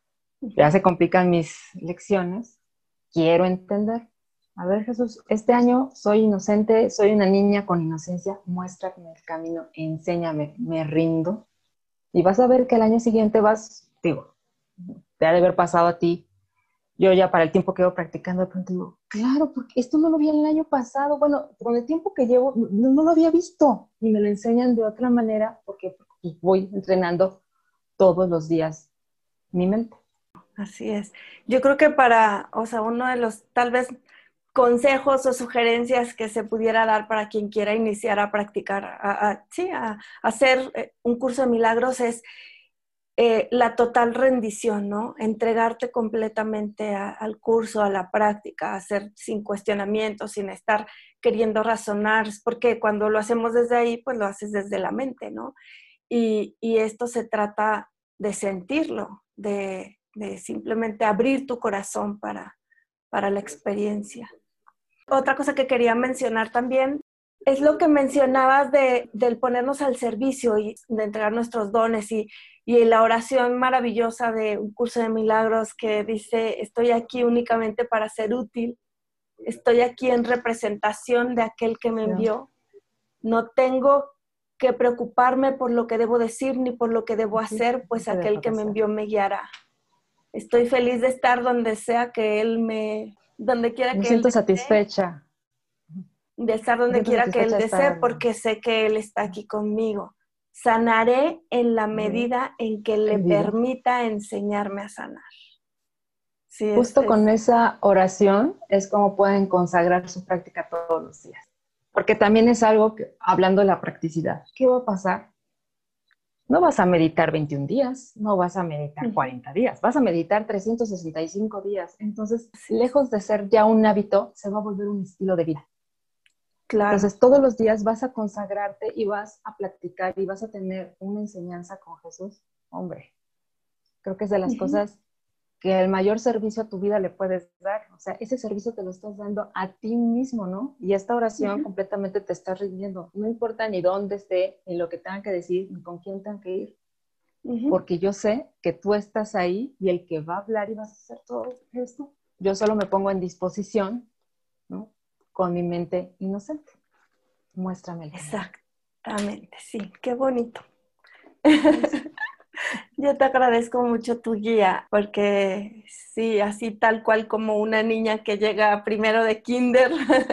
Speaker 2: Ya se complican mis lecciones. Quiero entender. A ver, Jesús, este año soy inocente, soy una niña con inocencia. Muéstrame el camino, enséñame, me rindo. Y vas a ver que el año siguiente vas, digo, te ha de haber pasado a ti, yo ya para el tiempo que llevo practicando, de pronto digo, claro, porque esto no lo vi el año pasado. Bueno, con el tiempo que llevo, no, no lo había visto. Y me lo enseñan de otra manera porque pues, voy entrenando todos los días mi mente.
Speaker 1: Así es. Yo creo que para, o sea, uno de los tal vez consejos o sugerencias que se pudiera dar para quien quiera iniciar a practicar, a, a, sí, a, a hacer eh, un curso de milagros es eh, la total rendición, ¿no? Entregarte completamente a, al curso, a la práctica, hacer sin cuestionamientos, sin estar queriendo razonar, porque cuando lo hacemos desde ahí, pues lo haces desde la mente, ¿no? Y, y esto se trata de sentirlo, de, de simplemente abrir tu corazón para, para la experiencia. Otra cosa que quería mencionar también es lo que mencionabas de, del ponernos al servicio y de entregar nuestros dones y, y la oración maravillosa de un curso de milagros que dice, estoy aquí únicamente para ser útil, estoy aquí en representación de aquel que me envió, no tengo que preocuparme por lo que debo decir ni por lo que debo hacer, pues aquel que me envió me guiará. Estoy feliz de estar donde sea que él me, donde quiera
Speaker 2: Me
Speaker 1: que él
Speaker 2: siento
Speaker 1: desee,
Speaker 2: satisfecha.
Speaker 1: de estar
Speaker 2: Me
Speaker 1: donde
Speaker 2: siento
Speaker 1: quiera que él
Speaker 2: satisfecha de
Speaker 1: desee,
Speaker 2: estar.
Speaker 1: porque sé que él está aquí conmigo. Sanaré en la medida en que le
Speaker 2: Entendido.
Speaker 1: permita enseñarme a sanar. Sí, es,
Speaker 2: Justo
Speaker 1: es,
Speaker 2: con esa oración es como pueden consagrar su práctica todos los días. Porque también es algo que, hablando de la practicidad, ¿qué va a pasar? No vas a meditar veintiún días, no vas a meditar cuarenta días, vas a meditar trescientos sesenta y cinco días. Entonces, lejos de ser ya un hábito, se va a volver un estilo de vida.
Speaker 1: claro.
Speaker 2: Entonces, todos los días vas a consagrarte y vas a practicar y vas a tener una enseñanza con Jesús. Hombre, creo que es de las
Speaker 1: Uh-huh.
Speaker 2: cosas que el mayor servicio a tu vida le puedes dar. O sea, ese servicio te lo estás dando a ti mismo, ¿no? Y esta oración uh-huh. completamente te está rindiendo. No importa ni dónde esté, ni lo que tengan que decir, ni con quién tengan que ir. Uh-huh. Porque yo sé que tú estás ahí y el que va a hablar y vas a hacer todo esto. Yo solo me pongo en disposición, ¿no? Con mi mente inocente. Muéstrame el camino.
Speaker 1: Exactamente, sí. Qué bonito. Yo te agradezco mucho tu guía, porque sí, así tal cual como una niña que llega primero de kinder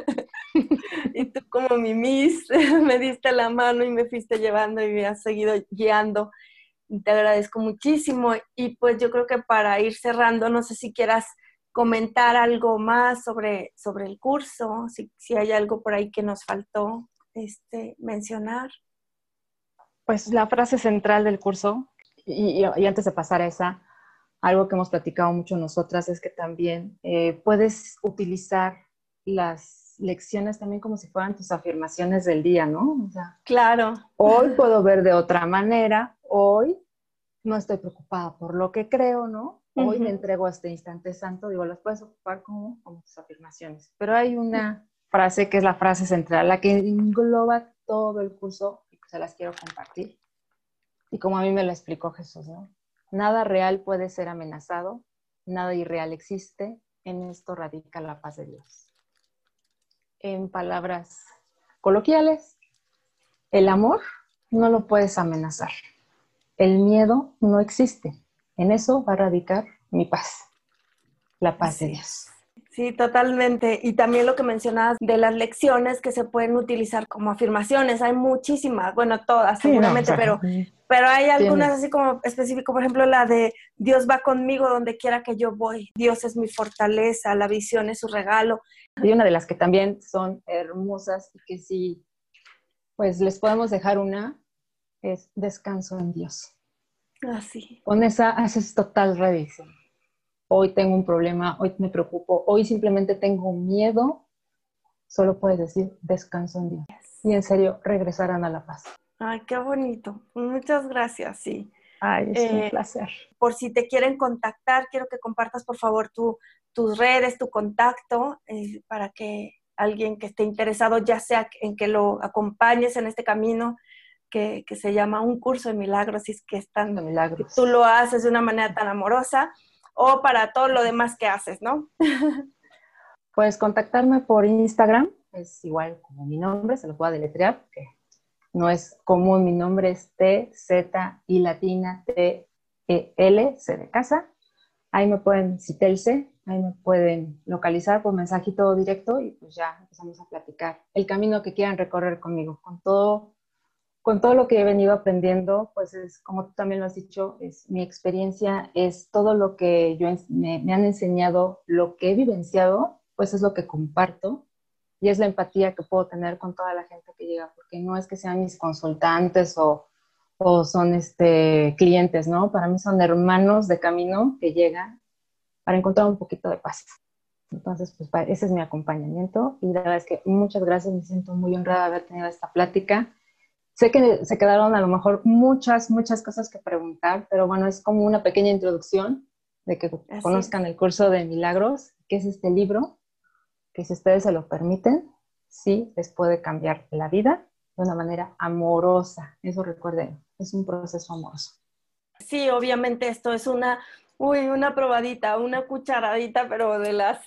Speaker 1: y tú como mi miss me diste la mano y me fuiste llevando y me has seguido guiando. Y te agradezco muchísimo. Y pues yo creo que para ir cerrando, no sé si quieras comentar algo más sobre, sobre el curso, si, si hay algo por ahí que nos faltó este, mencionar.
Speaker 2: Pues la frase central del curso, y, y, y antes de pasar a esa, algo que hemos platicado mucho nosotras es que también eh, puedes utilizar las lecciones también como si fueran tus afirmaciones del día, ¿no? O sea,
Speaker 1: claro.
Speaker 2: Hoy puedo ver de otra manera, hoy no estoy preocupada por lo que creo, ¿no? Hoy uh-huh. me entrego a este instante santo, digo, las puedes ocupar como, como tus afirmaciones. Pero hay una frase que es la frase central, la que engloba todo el curso y se las quiero compartir. Y como a mí me lo explicó Jesús, ¿no? Nada real puede ser amenazado, nada irreal existe, en esto radica la paz de Dios. En palabras coloquiales, el amor no lo puedes amenazar, el miedo no existe, en eso va a radicar mi paz, la paz sí. de Dios.
Speaker 1: Sí, totalmente. Y también lo que mencionabas de las lecciones que se pueden utilizar como afirmaciones, hay muchísimas, bueno, todas sí, seguramente, no, o sea, pero, pero hay algunas tiene. Así como específicas, por ejemplo, la de Dios va conmigo donde quiera que yo voy, Dios es mi fortaleza, la visión es su regalo.
Speaker 2: Y una de las que también son hermosas y que sí, pues les podemos dejar una, es descanso en Dios.
Speaker 1: Así.
Speaker 2: Con esa haces total revisión. Hoy tengo un problema, hoy me preocupo, hoy simplemente tengo miedo, solo puedes decir descanso en Dios. Y en serio, regresarán a la paz.
Speaker 1: Ay, qué bonito. Muchas gracias, sí.
Speaker 2: Ay, es eh, un placer.
Speaker 1: Por si te quieren contactar, quiero que compartas, por favor, tu, tus redes, tu contacto, eh, para que alguien que esté interesado, ya sea en que lo acompañes en este camino, que, que se llama Un Curso de Milagros, y es que, están,
Speaker 2: milagros.
Speaker 1: que tú lo haces de una manera tan amorosa, o para todo lo demás que haces, ¿no?
Speaker 2: Puedes contactarme por Instagram, es igual como mi nombre, se lo puedo deletrear, porque no es común, mi nombre es T, Z, I latina, T, E, L, C de casa, Ahí me pueden, Citelce, ahí me pueden localizar por mensajito directo y pues ya empezamos a platicar el camino que quieran recorrer conmigo, con todo, con todo lo que he venido aprendiendo, pues es, como tú también lo has dicho, es mi experiencia, es todo lo que yo me, me han enseñado, lo que he vivenciado, pues es lo que comparto y es la empatía que puedo tener con toda la gente que llega, porque no es que sean mis consultantes o o son este, clientes, ¿no? Para mí son hermanos de camino que llegan para encontrar un poquito de paz. Entonces, pues ese es mi acompañamiento y la verdad es que muchas gracias, me siento muy honrada de haber tenido esta plática. Sé que se quedaron a lo mejor muchas, muchas cosas que preguntar, pero bueno, es como una pequeña introducción de que
Speaker 1: Así
Speaker 2: conozcan
Speaker 1: es.
Speaker 2: el curso de milagros, que es este libro, que si ustedes se lo permiten, sí les puede cambiar la vida de una manera amorosa. Eso recuerden, es un proceso amoroso.
Speaker 1: Sí, obviamente esto es una, uy, una probadita, una cucharadita, pero de las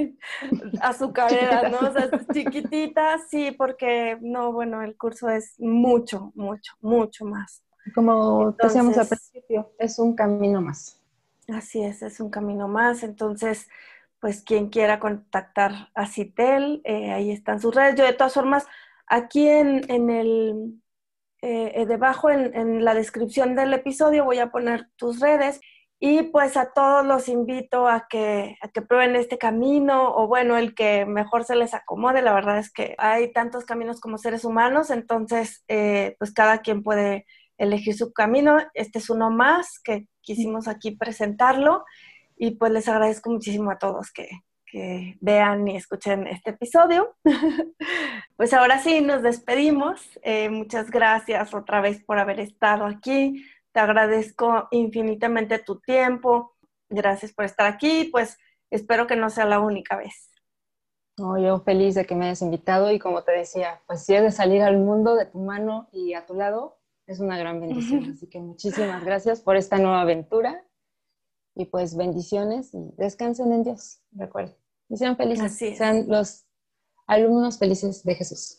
Speaker 1: azucareras,
Speaker 2: Chiquititas.
Speaker 1: ¿no? O sea, chiquititas, sí, porque no, bueno, el curso es mucho, mucho, mucho más.
Speaker 2: Como decíamos al
Speaker 1: Entonces,
Speaker 2: principio, es un camino más.
Speaker 1: así es, es un camino más. Entonces, pues quien quiera contactar a Citel, eh, ahí están sus redes. Yo de todas formas, aquí en, en el, eh, eh, debajo en, en la descripción del episodio voy a poner tus redes y pues a todos los invito a que, a que prueben este camino o bueno, el que mejor se les acomode. La verdad es que hay tantos caminos como seres humanos, entonces eh, pues cada quien puede elegir su camino. Este es uno más que quisimos aquí presentarlo y pues les agradezco muchísimo a todos que, que vean y escuchen este episodio. Pues ahora sí, nos despedimos. Eh, muchas gracias otra vez por haber estado aquí. Te agradezco infinitamente tu tiempo. Gracias por estar aquí. Pues espero que no sea la única vez.
Speaker 2: No, yo feliz de que me hayas invitado y como te decía, pues si es de salir al mundo de tu mano y a tu lado, es una gran bendición. Así que muchísimas gracias por esta nueva aventura y pues bendiciones y descansen en Dios, recuerden. Y sean felices,
Speaker 1: Así es.
Speaker 2: sean los alumnos felices de Jesús.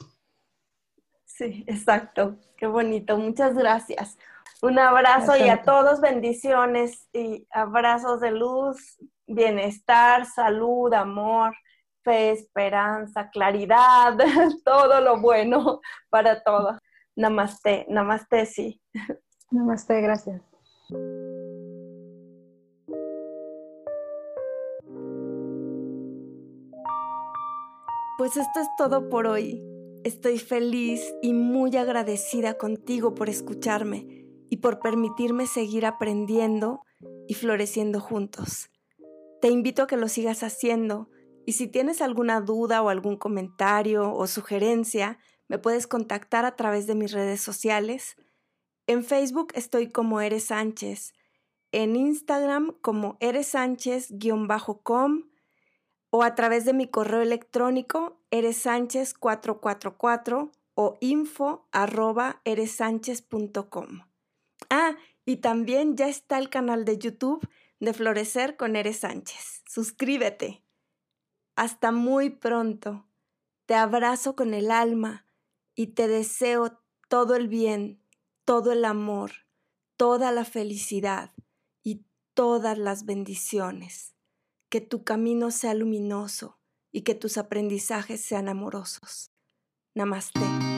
Speaker 1: Sí, exacto. Qué bonito. Muchas gracias. Un abrazo
Speaker 2: Hasta
Speaker 1: y a
Speaker 2: luego.
Speaker 1: todos bendiciones y abrazos de luz, bienestar, salud, amor, fe, esperanza, claridad, todo lo bueno para todos. Namaste, namaste, sí.
Speaker 2: Namaste, gracias.
Speaker 1: Pues esto es todo por hoy. Estoy feliz y muy agradecida contigo por escucharme y por permitirme seguir aprendiendo y floreciendo juntos. Te invito a que lo sigas haciendo y si tienes alguna duda o algún comentario o sugerencia, me puedes contactar a través de mis redes sociales. En Facebook estoy como Eres Sánchez, en Instagram como eres sánchez guión bajo com o a través de mi correo electrónico eresánchez cuatro cuatro cuatro o info arroba eresánchez punto com. Ah, y también ya está el canal de YouTube de Florecer con Eres Sánchez. Suscríbete. Hasta muy pronto. Te abrazo con el alma y te deseo todo el bien, todo el amor, toda la felicidad y todas las bendiciones. Que tu camino sea luminoso y que tus aprendizajes sean amorosos. Namaste.